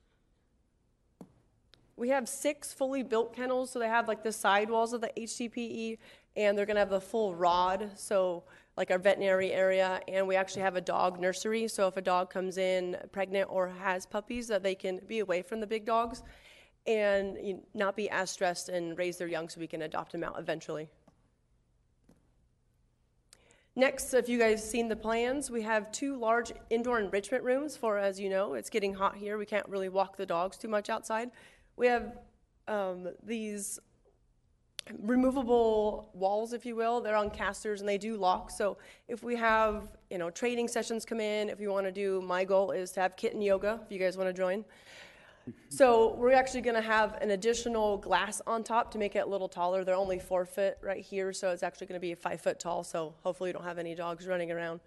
We have six fully built kennels, so they have like the side walls of the H D P E, and they're gonna have the full rod, so like our veterinary area, and we actually have a dog nursery, so if a dog comes in pregnant or has puppies, that they can be away from the big dogs and you know, not be as stressed and raise their young so we can adopt them out eventually. Next, if you guys seen the plans, we have two large indoor enrichment rooms for, as you know, it's getting hot here. We can't really walk the dogs too much outside. We have um, these removable walls, if you will. They're on casters and they do lock. So if we have, you know, training sessions come in, if you want to do, my goal is to have kitten yoga, if you guys want to join. So we're actually going to have an additional glass on top to make it a little taller. They're only four foot right here, so it's actually going to be five foot tall. So hopefully you don't have any dogs running around.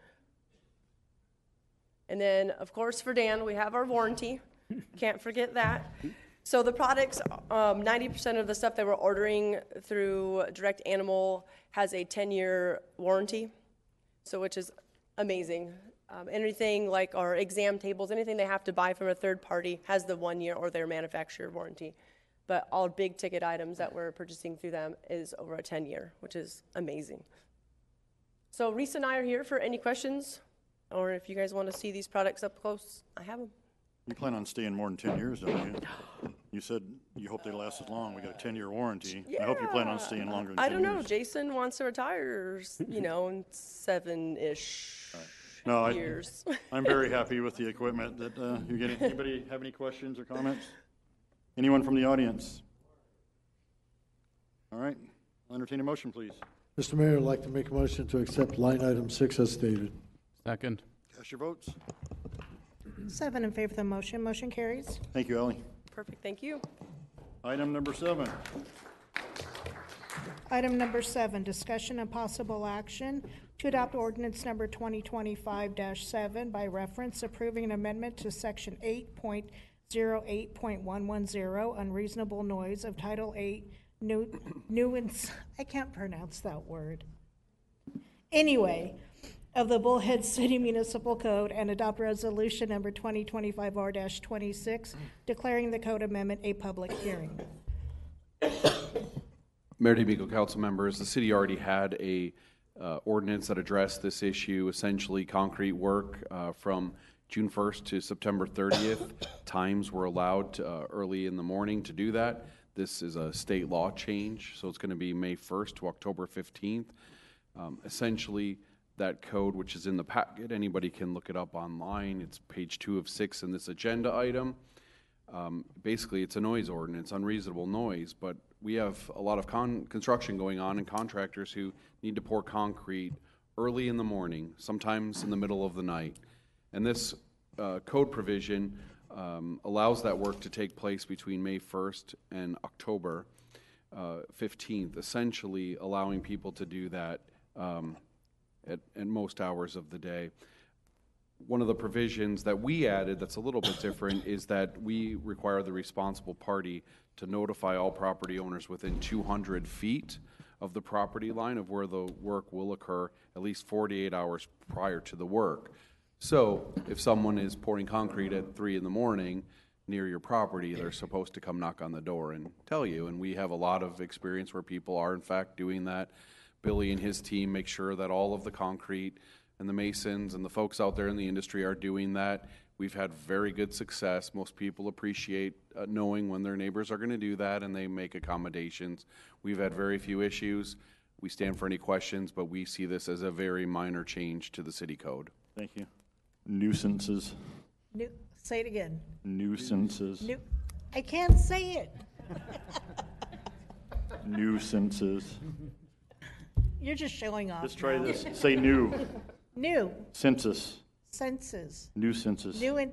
And then, of course, for Dan, we have our warranty. Can't forget that. So the products, um, ninety percent of the stuff that we're ordering through Direct Animal has a ten-year warranty, so which is amazing. Um, anything like our exam tables, anything they have to buy from a third party has the one year or their manufacturer warranty. But all big ticket items that we're purchasing through them is over a ten year, which is amazing. So Reese and I are here for any questions, or if you guys want to see these products up close, I have them. You plan on staying more than ten years, don't you? You said you hope they last as long. We got a ten-year warranty. I hope you plan on staying longer than I ten don't know. years. Jason wants to retire, you know, in seven-ish No, I, years. I'm very happy with the equipment that uh, you're getting. Anybody have any questions or comments? Anyone from the audience? All right, I'll entertain a motion, please. Mister Mayor, I'd like to make a motion to accept line item six as stated. Second. Cast your votes. Seven in favor of the motion. Motion carries. Thank you, Ellie. Perfect, thank you. Item number seven. Item number seven, discussion and possible action to adopt ordinance number twenty twenty-five dash seven by reference approving an amendment to section eight point zero eight point one one zero unreasonable noise of Title eight nu- nuance, I can't pronounce that word. Anyway, of the Bullhead City Municipal Code and adopt resolution number twenty twenty-five R twenty-six declaring the code amendment a public hearing. Mayor D'Amico, council members, the city already had a uh, ordinance that addressed this issue, essentially concrete work uh, from June first to September thirtieth. Times were allowed to, uh, early in the morning to do that. This is a state law change, so it's going to be May first to October fifteenth. Um, essentially, that code, which is in the packet, anybody can look it up online. It's page two of six in this agenda item. Um, basically, it's a noise ordinance, unreasonable noise, but we have a lot of con- construction going on and contractors who need to pour concrete early in the morning, sometimes in the middle of the night. And this uh, code provision um, allows that work to take place between May first and October uh, fifteenth, essentially allowing people to do that um, at, at most hours of the day. One of the provisions that we added that's a little bit different is that we require the responsible party to notify all property owners within two hundred feet of the property line of where the work will occur at least forty-eight hours prior to the work. So if someone is pouring concrete at three in the morning near your property, they're supposed to come knock on the door and tell you. And we have a lot of experience where people are in fact doing that. Billy and his team make sure that all of the concrete and the masons and the folks out there in the industry are doing that. We've had very good success. Most people appreciate uh, knowing when their neighbors are going to do that, and they make accommodations. We've had very few issues. We stand for any questions, but we see this as a very minor change to the city code. Thank you. Nuisances. Nu- say it again. Nuisances. Nu- I can't say it. Nuisances. You're just showing off. Let's try now. this. Say new. New. Census. Senses. Nuisances. New and.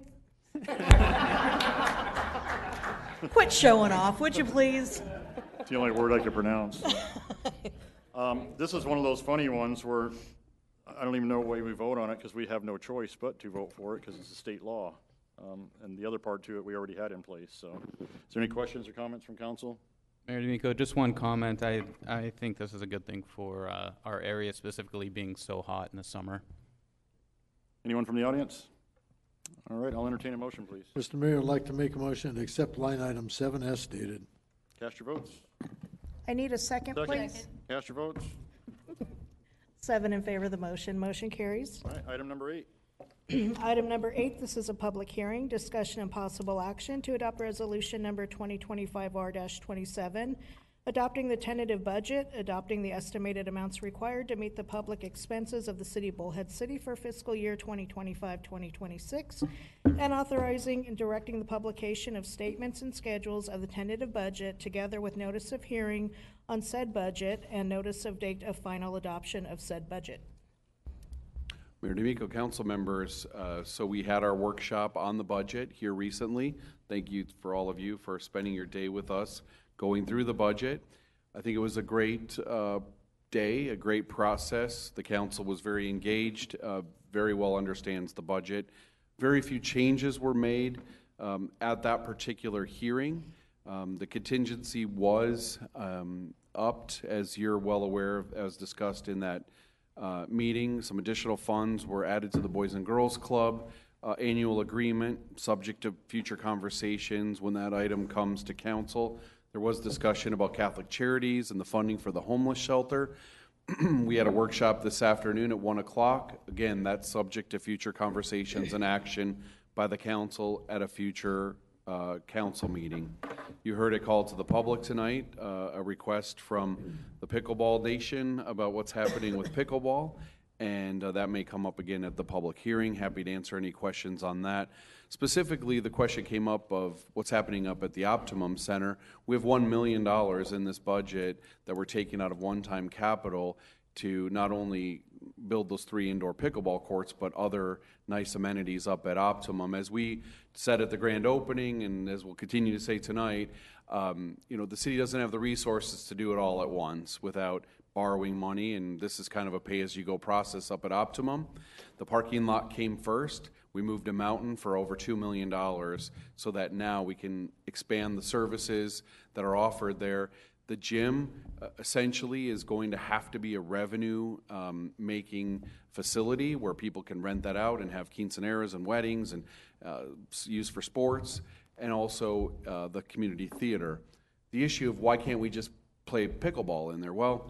Quit showing off, would you please? It's the only word I can pronounce. um, this is one of those funny ones where I don't even know what way we vote on it because we have no choice but to vote for it because it's a state law. Um, and the other part to it we already had in place. So, is there any questions or comments from council? Mayor D'Amico, just one comment. I, I think this is a good thing for uh, our area specifically being so hot in the summer. Anyone from the audience? All right, I'll entertain a motion, please. Mister Mayor, I'd like to make a motion to accept line item seven as stated. Cast your votes. I need a second, Second. please. Cast your votes. Seven in favor of the motion. Motion carries. All right, item number eight. Item number eight, this is a public hearing, discussion and possible action to adopt resolution number twenty twenty-five R twenty-seven, adopting the tentative budget, adopting the estimated amounts required to meet the public expenses of the city of Bullhead City for fiscal year twenty twenty-five twenty twenty-six, and authorizing and directing the publication of statements and schedules of the tentative budget together with notice of hearing on said budget and notice of date of final adoption of said budget. Mayor D'Amico, council members, uh, so we had our workshop on the budget here recently. Thank you for all of you for spending your day with us going through the budget. I think it was a great uh, day, a great process. The council was very engaged, uh, very well understands the budget. Very few changes were made um, at that particular hearing. Um, the contingency was um, upped, as you're well aware of, as discussed in that uh, meeting. Some additional funds were added to the Boys and Girls Club uh, annual agreement, subject to future conversations when that item comes to council. There was discussion about Catholic Charities and the funding for the homeless shelter. We had a workshop this afternoon at one o'clock. Again, that's subject to future conversations and action by the council at a future uh, council meeting. You heard a call to the public tonight, uh, a request from the Pickleball Nation about what's happening with pickleball, and uh, that may come up again at the public hearing. Happy to answer any questions on that. Specifically, the question came up of what's happening up at the Optimum Center. We have one million dollars in this budget that we're taking out of one-time capital to not only build those three indoor pickleball courts, but other nice amenities up at Optimum. As we said at the grand opening, and as we'll continue to say tonight, um, you know, the city doesn't have the resources to do it all at once without borrowing money, and this is kind of a pay-as-you-go process up at Optimum. The parking lot came first. We moved a mountain for over two million dollars so that now we can expand the services that are offered there. The gym uh, essentially is going to have to be a revenue um, making facility where people can rent that out and have quinceaneras and weddings and uh, use for sports, and also uh, the community theater. The issue of why can't we just play pickleball in there? Well,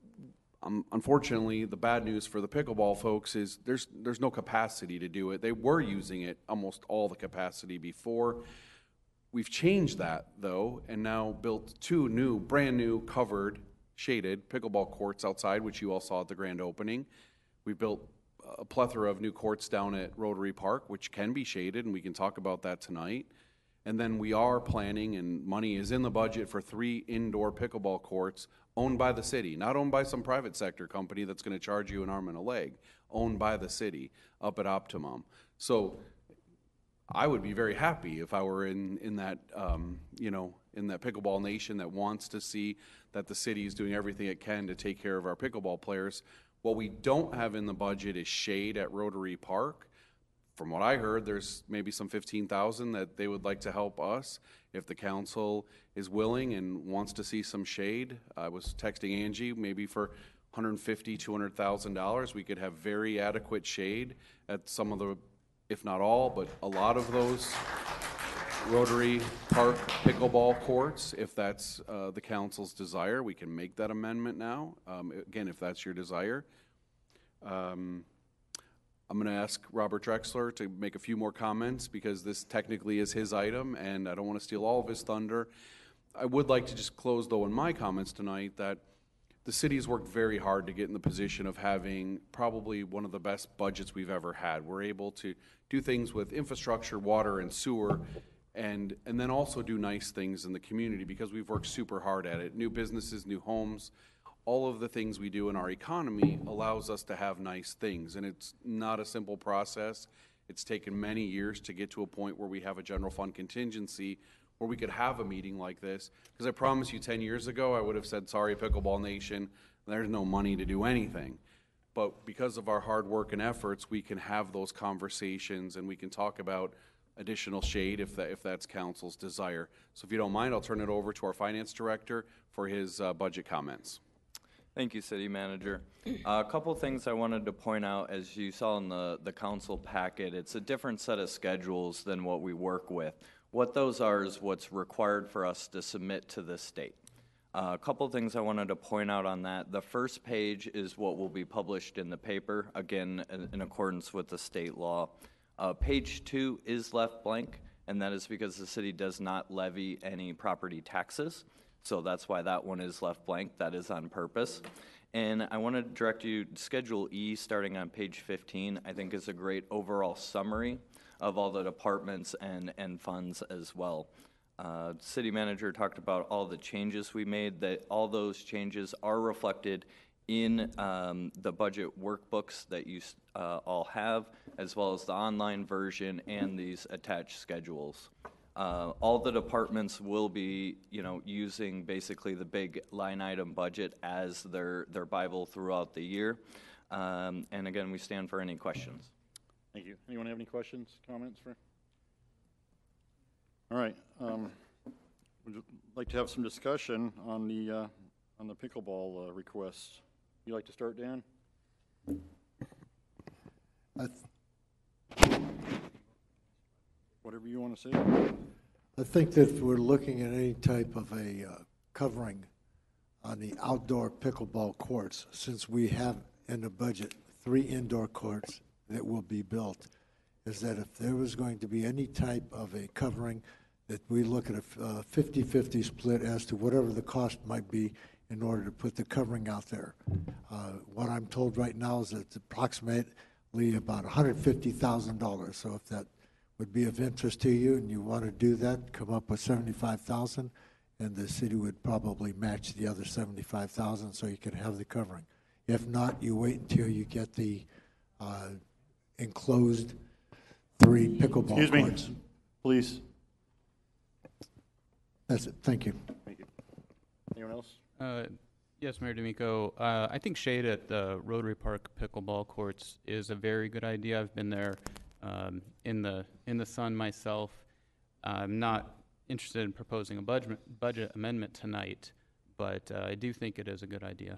Um, unfortunately, the bad news for the pickleball folks is there's there's no capacity to do it. They were using it almost all the capacity before. We've changed that, though, and now built two new, brand new, covered, shaded pickleball courts outside, which you all saw at the grand opening. We built a plethora of new courts down at Rotary Park, which can be shaded, and we can talk about that tonight. And then we are planning, and money is in the budget for three indoor pickleball courts owned by the city, not owned by some private sector company that's going to charge you an arm and a leg, owned by the city up at Optimum. So I would be very happy if I were in, in that, um, you know, in that pickleball nation that wants to see that the city is doing everything it can to take care of our pickleball players. What we don't have in the budget is shade at Rotary Park. From what I heard, there's maybe some fifteen thousand that they would like to help us if the council is willing and wants to see some shade. I was texting Angie, maybe for one hundred fifty thousand dollars, two hundred thousand dollars, we could have very adequate shade at some of the, if not all, but a lot of those Rotary Park pickleball courts. If that's uh, the council's desire, we can make that amendment now. Um, again, if that's your desire. Um, I'm going to ask Robert Drexler to make a few more comments because this technically is his item and I don't want to steal all of his thunder. I would like to just close, though, in my comments tonight that the city has worked very hard to get in the position of having probably one of the best budgets we've ever had. We're able to do things with infrastructure, water, and sewer, and, and then also do nice things in the community because we've worked super hard at it. New businesses, new homes. All of the things we do in our economy allows us to have nice things, and it's not a simple process. It's taken many years to get to a point where we have a general fund contingency where we could have a meeting like this, because I promise you ten years ago I would have said, sorry, Pickleball Nation, there's no money to do anything. But because of our hard work and efforts, we can have those conversations and we can talk about additional shade if, that, if that's council's desire. So if you don't mind, I'll turn it over to our finance director for his uh, budget comments. Thank you, City Manager. Uh, a couple things I wanted to point out, as you saw in the, the council packet, it's a different set of schedules than what we work with. What those are is what's required for us to submit to the state. Uh, a couple things I wanted to point out on that. The first page is what will be published in the paper, again, in, in accordance with the state law. Uh, page two is left blank, and that is because the city does not levy any property taxes. So that's why that one is left blank. That is on purpose. And I want to direct you, Schedule E, starting on page fifteen, I think is a great overall summary of all the departments and, and funds as well. Uh, City Manager talked about all the changes we made, that all those changes are reflected in um, the budget workbooks that you uh, all have, as well as the online version and these attached schedules. Uh, all the departments will be, you know, using basically the big line item budget as their, their Bible throughout the year. Um, and again, we stand for any questions. Thank you. Anyone have any questions, comments for? All right. Um, would you like to have some discussion on the uh, on the pickleball uh, request? You like to start, Dan? I Whatever you want to say. I think that if we're looking at any type of a uh, covering on the outdoor pickleball courts, since we have in the budget three indoor courts that will be built, is that if there was going to be any type of a covering, that we look at a fifty fifty split as to whatever the cost might be in order to put the covering out there. Uh, what I'm told right now is that it's approximately about one hundred fifty thousand dollars. So if that would be of interest to you and you want to do that, come up with seventy-five thousand dollars, and the city would probably match the other seventy-five thousand dollars so you can have the covering. If not, you wait until you get the uh, enclosed three pickleball Excuse courts. me, please. That's it. Thank you. Thank you. Anyone else? Uh, yes, Mayor D'Amico. Uh, I think shade at the Rotary Park pickleball courts is a very good idea. I've been there um, in the in the sun myself. I'm not interested in proposing a budget budget amendment tonight, but uh, I do think it is a good idea.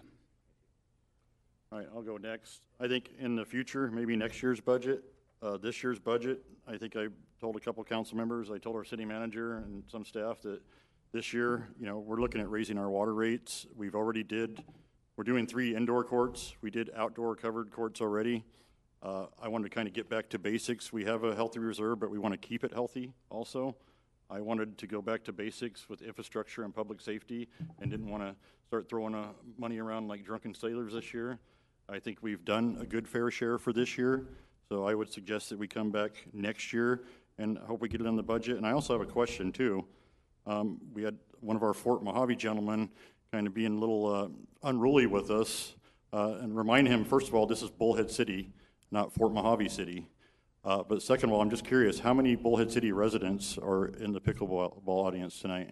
All right, I'll go next. I think in the future, maybe next year's budget, uh, this year's budget, I think I told a couple council members, I told our city manager and some staff that this year, you know, we're looking at raising our water rates. We've already did, we're doing three indoor courts. We did outdoor covered courts already. Uh, I wanted to kind of get back to basics. We have a healthy reserve, but we want to keep it healthy also. I wanted to go back to basics with infrastructure and public safety and didn't want to start throwing uh, money around like drunken sailors this year. I think we've done a good fair share for this year, so I would suggest that we come back next year and hope we get it in the budget. And I also have a question too. Um, we had one of our Fort Mojave gentlemen kind of being a little uh, unruly with us, uh, and remind him, first of all, this is Bullhead City, not Fort Mojave City. Uh, but second of all, I'm just curious, how many Bullhead City residents are in the pickleball ball audience tonight?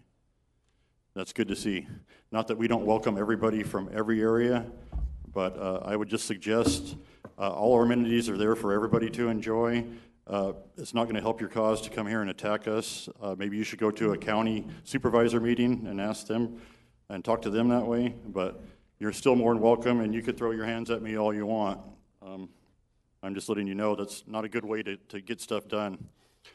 That's good to see. Not that we don't welcome everybody from every area, but uh, I would just suggest uh, all our amenities are there for everybody to enjoy. Uh, it's not going to help your cause to come here and attack us. Uh, maybe you should go to a county supervisor meeting and ask them and talk to them that way, but you're still more than welcome, and you could throw your hands at me all you want. Um, I'm just letting you know that's not a good way to, to get stuff done.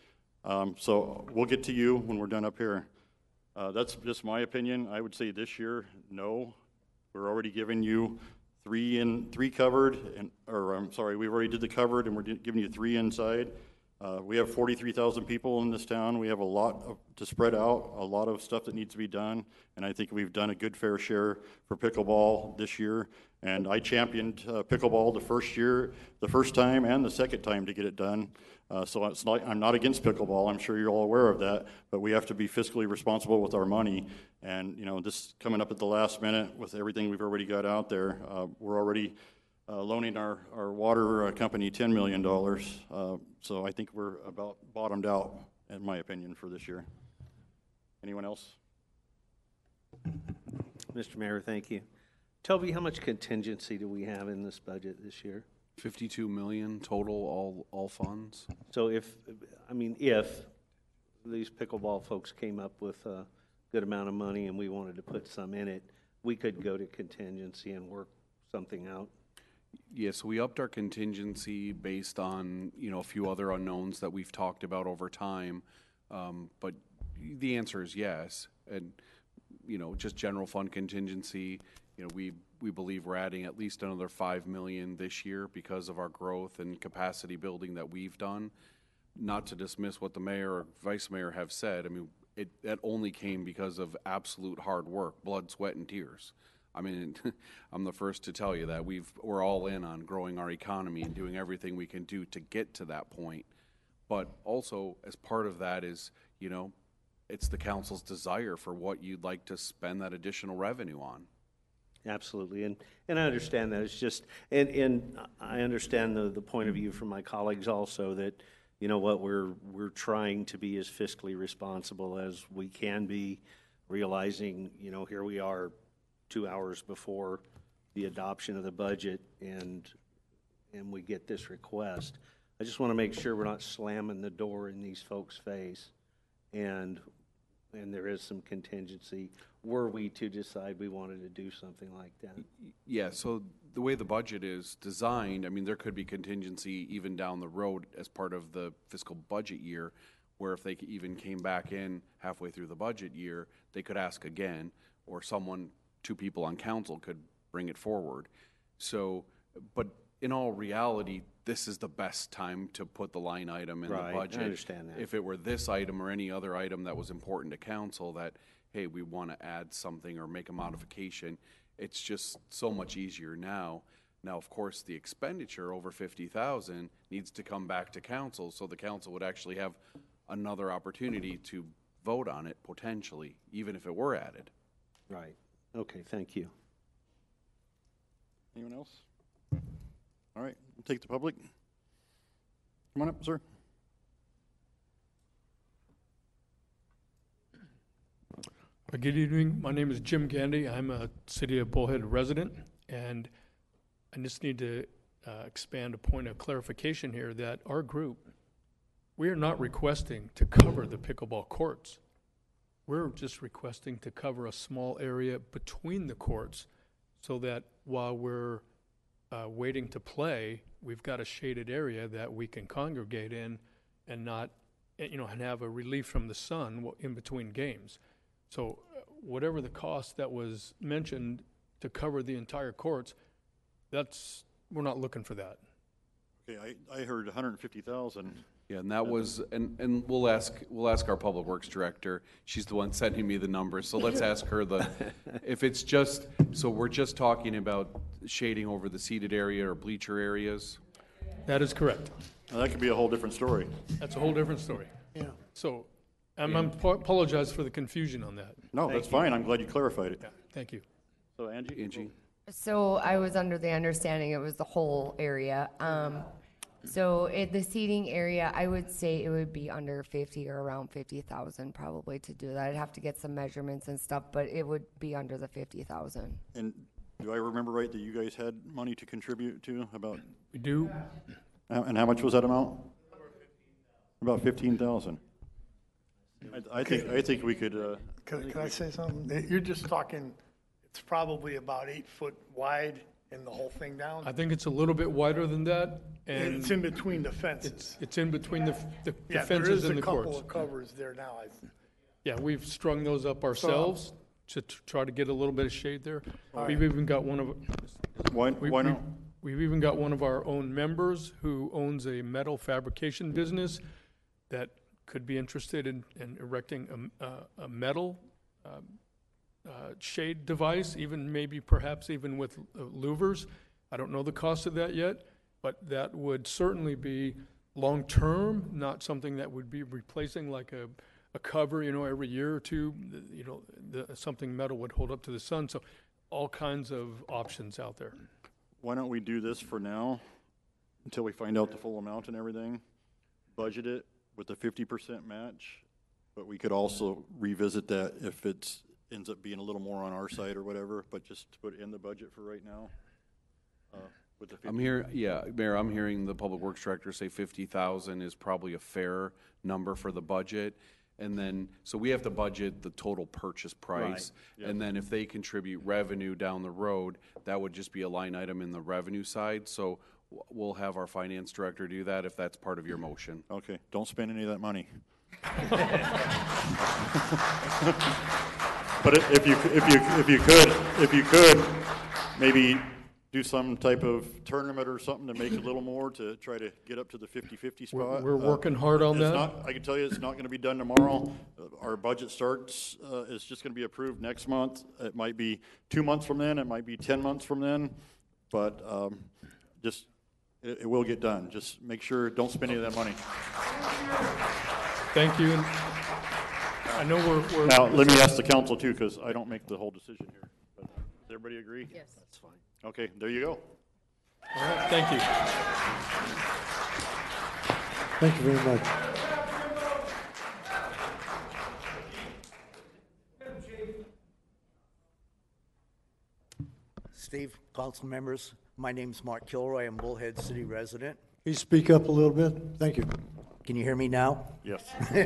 Um, so we'll get to you when we're done up here. Uh, that's just my opinion. I would say this year, no. We're already giving you three in, three covered, and or I'm sorry, we already did the covered, and we're giving you three inside. Uh, we have forty-three thousand people in this town. We have a lot of, to spread out, a lot of stuff that needs to be done, and I think we've done a good fair share for pickleball this year. And I championed uh, pickleball the first year, the first time and the second time to get it done. Uh, so it's not, I'm not against pickleball. I'm sure you're all aware of that, but we have to be fiscally responsible with our money. And you know, this coming up at the last minute with everything we've already got out there, uh, we're already uh, loaning our, our water uh, company ten million dollars. Uh, so I think we're about bottomed out, in my opinion, for this year. Anyone else? Mister Mayor, thank you. Toby, how much contingency do we have in this budget this year? fifty-two million total, all, all funds. So if, I mean, if these pickleball folks came up with a good amount of money and we wanted to put some in it, we could go to contingency and work something out? Yes, we upped our contingency based on, you know, a few other unknowns that we've talked about over time. Um, but the answer is yes. And, you know, just general fund contingency, you know, we, we believe we're adding at least another five million this year because of our growth and capacity building that we've done. Not to dismiss what the mayor or vice mayor have said. I mean, it, that only came because of absolute hard work, blood, sweat, and tears. I mean, I'm the first to tell you that. We've, we're all in on growing our economy and doing everything we can do to get to that point. But also, as part of that is, you know, it's the council's desire for what you'd like to spend that additional revenue on. Absolutely, and, and I understand that. It's just, and, and I understand the, the point of view from my colleagues also that, you know what, we're, we're trying to be as fiscally responsible as we can be, realizing, you know, here we are two hours before the adoption of the budget, and, and we get this request. I just want to make sure we're not slamming the door in these folks' face, and and there is some contingency were we to decide we wanted to do something like that. Yeah, so the way the budget is designed, I mean, there could be contingency even down the road as part of the fiscal budget year, where if they even came back in halfway through the budget year, they could ask again, or someone, two people on council could bring it forward. So, but in all reality, this is the best time to put the line item in Right, the budget. I understand that. If it were this item or any other item that was important to council that, hey, we want to add something or make a modification, it's just so much easier now. Now, of course, the expenditure over fifty thousand needs to come back to council, so the council would actually have another opportunity to vote on it potentially, even if it were added. Right. Okay, thank you. Anyone else? All right, we'll take the public. Come on up, sir. Good evening. My name is Jim Gandy. I'm a City of Bullhead resident, and I just need to uh, expand a point of clarification here that our group, we are not requesting to cover the pickleball courts. We're just requesting to cover a small area between the courts so that while we're uh, waiting to play, we've got a shaded area that we can congregate in and not, you know, and have a relief from the sun in between games. So uh, whatever the cost that was mentioned to cover the entire courts, that's, we're not looking for that. Okay, I, I heard one hundred fifty thousand. Yeah, and that was, and, and we'll ask, we'll ask our Public Works Director. She's the one sending me the numbers, so let's ask her the, if it's just, so we're just talking about shading over the seated area or bleacher areas? That is correct. Now, that could be a whole different story. That's a whole different story. Yeah. So, I'm, I'm apologize for the confusion on that. No, that's fine. I'm glad you clarified it. Yeah, thank you. So Angie? Angie? So I was under the understanding it was the whole area. Um, so it, the seating area, I would say it would be under fifty or around fifty thousand probably to do that. I'd have to get some measurements and stuff, but it would be under the fifty thousand. And do I remember right that you guys had money to contribute to about? We do. Uh, And how much was that amount? About fifteen thousand. I, I think, I think we could, uh. Can, can I say something? You're just talking, it's probably about eight foot wide and the whole thing down? I think it's a little bit wider than that, And and it's in between the fences? it's, it's in between the, the the Yeah, there fences is and a the couple courts. of covers there now. I- Yeah, we've strung those up ourselves to t- try to get a little bit of shade there. All We've right. even got one of. Why, we- why we- not? We've even got one of our own members who owns a metal fabrication business that could be interested in, in erecting a, a, a metal um, uh, shade device, even maybe perhaps even with uh, louvers. I don't know the cost of that yet, but that would certainly be long-term, not something that would be replacing like a, a cover, you know, every year or two, you know, the, something metal would hold up to the sun. So all kinds of options out there. Why don't we do this for now, until we find out the full amount and everything, budget it with a fifty percent match, but we could also revisit that if it's, ends up being a little more on our side or whatever, but just to put it in the budget for right now. uh, with the I'm fifty. here, yeah, Mayor, I'm hearing the Public Works Director say fifty thousand is probably a fair number for the budget. And then, so we have to budget the total purchase price. Right. And then if they contribute revenue down the road, that would just be a line item in the revenue side. So w- we'll have our finance director do that if that's part of your motion. Okay, don't spend any of that money. But i- if you, if you, if you could, if you could, maybe do some type of tournament or something to make it a little more to try to get up to the fifty-fifty spot. We're- we're working hard on it's that. not- I can tell you it's not going to be done tomorrow. Uh, Our budget starts, uh, it's just going to be approved next month. It might be two months from then, it might be ten months from then, but um, just, it, it will get done. Just make sure, don't spend any of that money. Thank you. I know we're, we're. Now, let me ask the council too, because I don't make the whole decision here. But does everybody agree? Yes. That's fine. Okay, there you go. All right, thank you. Thank you very much. Steve, council members, my name's Mark Kilroy. I'm Bullhead City resident. Can you speak up a little bit? Thank you. Can you hear me now? Yes.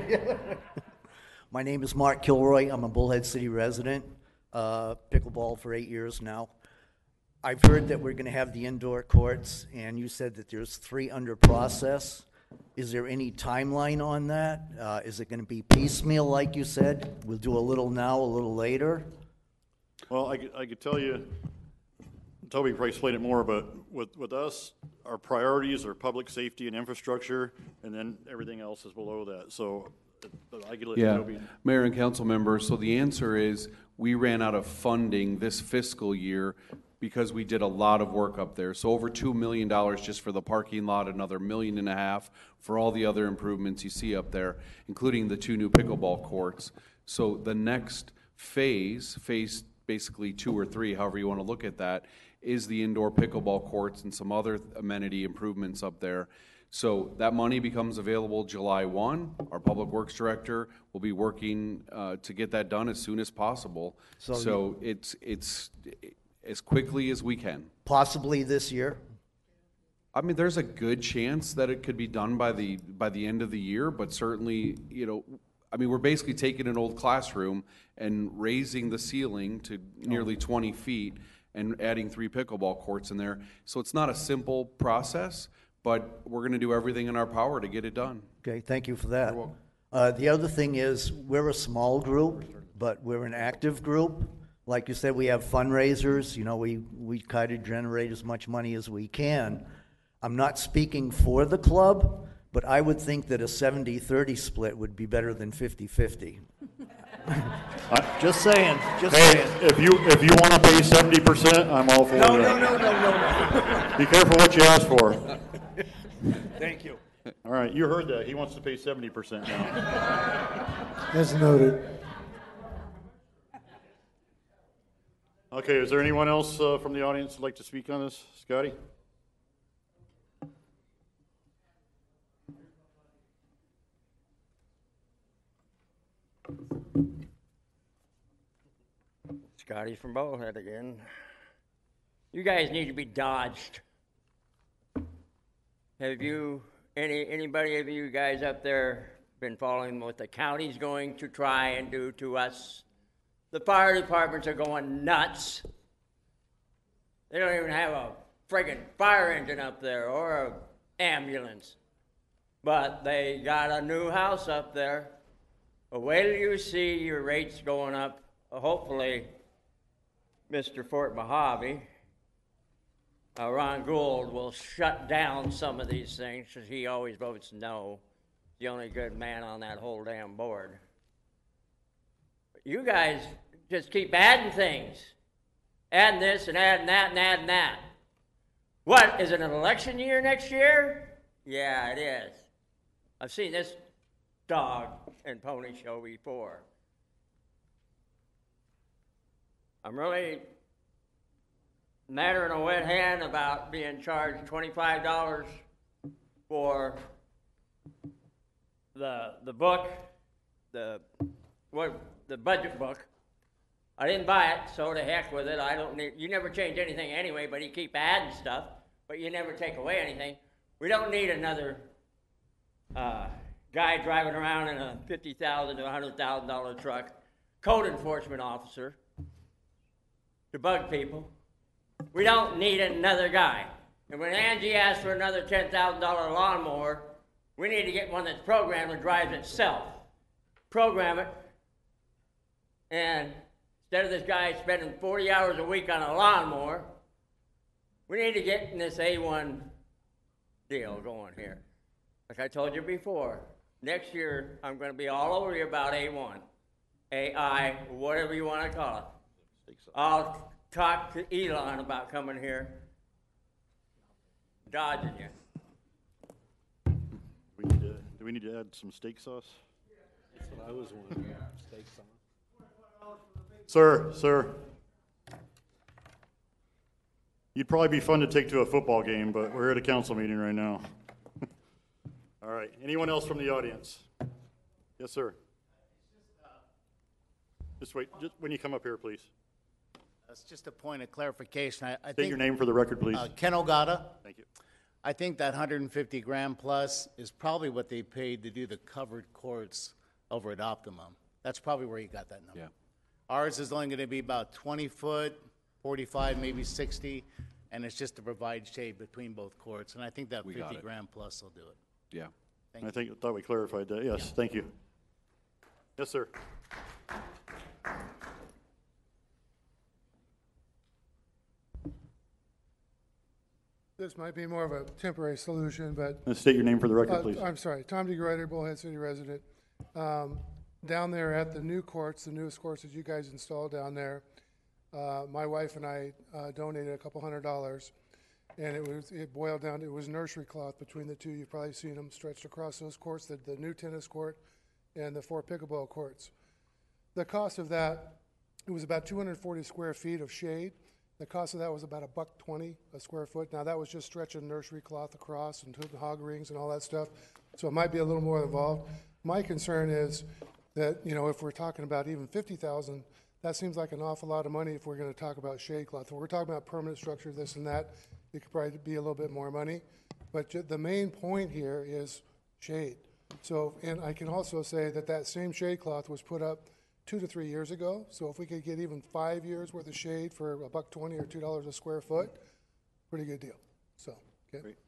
My name is Mark Kilroy. I'm a Bullhead City resident, uh, pickleball for eight years now. I've heard that we're going to have the indoor courts, and you said that there's three under process. Is there any timeline on that? Uh, is it going to be piecemeal, like you said? We'll do a little now, a little later? Well, I could, I could tell you, Toby probably explained it more, but with, with us, our priorities are public safety and infrastructure, and then everything else is below that. So uh, I could let Yeah, Toby. Mayor and council members, so the answer is, we ran out of funding this fiscal year because we did a lot of work up there. So over two million dollars just for the parking lot, another million and a half for all the other improvements you see up there, including the two new pickleball courts. So the next phase, phase basically two or three, however you want to look at that, is the indoor pickleball courts and some other amenity improvements up there. So that money becomes available July first. Our Public Works Director will be working uh, to get that done as soon as possible. So So it's, it's as quickly as we can. Possibly this year? I mean, there's a good chance that it could be done by the, by the end of the year, but certainly, you know, I mean, we're basically taking an old classroom and raising the ceiling to nearly twenty feet and adding three pickleball courts in there. So it's not a simple process, but we're going to do everything in our power to get it done. Okay, thank you for that. Uh, the other thing is, we're a small group, but we're an active group. Like you said, we have fundraisers, you know, we, we try to generate as much money as we can. I'm not speaking for the club, but I would think that a seventy thirty split would be better than fifty fifty. Just saying, just Hey, saying. if you, if you want to pay seventy percent, I'm all for No, that. no, no, no, no, no. Be careful what you ask for. Thank you. All right, you heard that. He wants to pay seventy percent now. As noted. Okay, is there anyone else uh, from the audience who'd like to speak on this? Scotty? Scotty from Bullhead again. You guys need to be dodged. Have you, any, anybody of you guys up there been following what the county's going to try and do to us? The fire departments are going nuts. They don't even have a friggin' fire engine up there or an ambulance. But they got a new house up there. But wait till you see your rates going up. Hopefully, Mister Fort Mojave, uh, Ron Gould, will shut down some of these things because he always votes no. He's the only good man on that whole damn board. But you guys just keep adding things. Adding this and adding that and adding that. What, is it an election year next year? Yeah, it is. I've seen this dog and pony show before. I'm really mattering a wet hand about being charged twenty-five dollars for the the book, the what the budget book. I didn't buy it, so to heck with it. I don't need. You never change anything anyway, but you keep adding stuff, but you never take away anything. We don't need another uh, guy driving around in a fifty thousand to a hundred thousand dollar truck, code enforcement officer, to bug people. We don't need another guy. And when Angie asks for another ten thousand dollar lawnmower, we need to get one that's programmed and drives itself. Program it, and instead of this guy spending forty hours a week on a lawnmower, We need to get in this A one deal going here. Like I told you before, next year, I'm gonna be all over you about A one, A I, whatever you wanna call it. I'll talk to Elon about coming here, dodging you. We need to, do we need to add some steak sauce? That's what I was wondering. Steak sauce. Sir, sir. You'd probably be fun to take to a football game, but we're at a council meeting right now. All right, anyone else from the audience? Yes, sir. Just wait, just when you come up here, please. That's just a point of clarification. I, I State think. your name for the record, please. Uh, Ken Ogata. Thank you. I think that one hundred fifty grand plus is probably what they paid to do the covered courts over at Optimum. That's probably where you got that number. Yeah. Ours is only going to be about twenty foot, forty-five, maybe sixty, and it's just to provide shade between both courts. And I think that We got fifty it. grand plus will do it. Yeah. Thank I you. think, thought we clarified that. Yes, thank you. Yes, sir. This might be more of a temporary solution, but. And state your name for the record, Uh, please. I'm sorry, Tom DeGriter, Bullhead City resident. Um, Down there at the new courts, the newest courts that you guys installed down there, uh, my wife and I uh, donated a couple hundred dollars, and it was, it boiled down, it was nursery cloth between the two. You've probably seen them stretched across those courts, the, the new tennis court and the four pickleball courts. The cost of that, it was about two hundred forty square feet of shade. The cost of that was about a buck twenty a square foot. Now, that was just stretching nursery cloth across and putting hog rings and all that stuff, so it might be a little more involved. My concern is that, you know, if we're talking about even fifty thousand, that seems like an awful lot of money if we're gonna talk about shade cloth. If we're talking about permanent structure, this and that, it could probably be a little bit more money. But ju- the main point here is shade. So, and I can also say that that same shade cloth was put up two to three years ago. So if we could get even five years worth of shade for a buck twenty or two dollars a square foot, pretty good deal. So, okay. Great.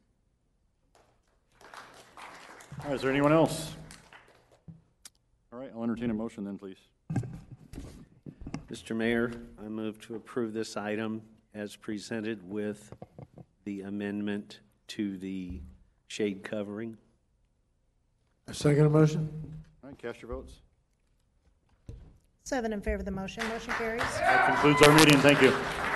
All right, is there anyone else? All right, I'll entertain a motion then, please. Mister Mayor, I move to approve this item as presented with the amendment to the shade covering. A second motion? All right, cast your votes. Seven in favor of the motion. Motion carries. That concludes our meeting. Thank you.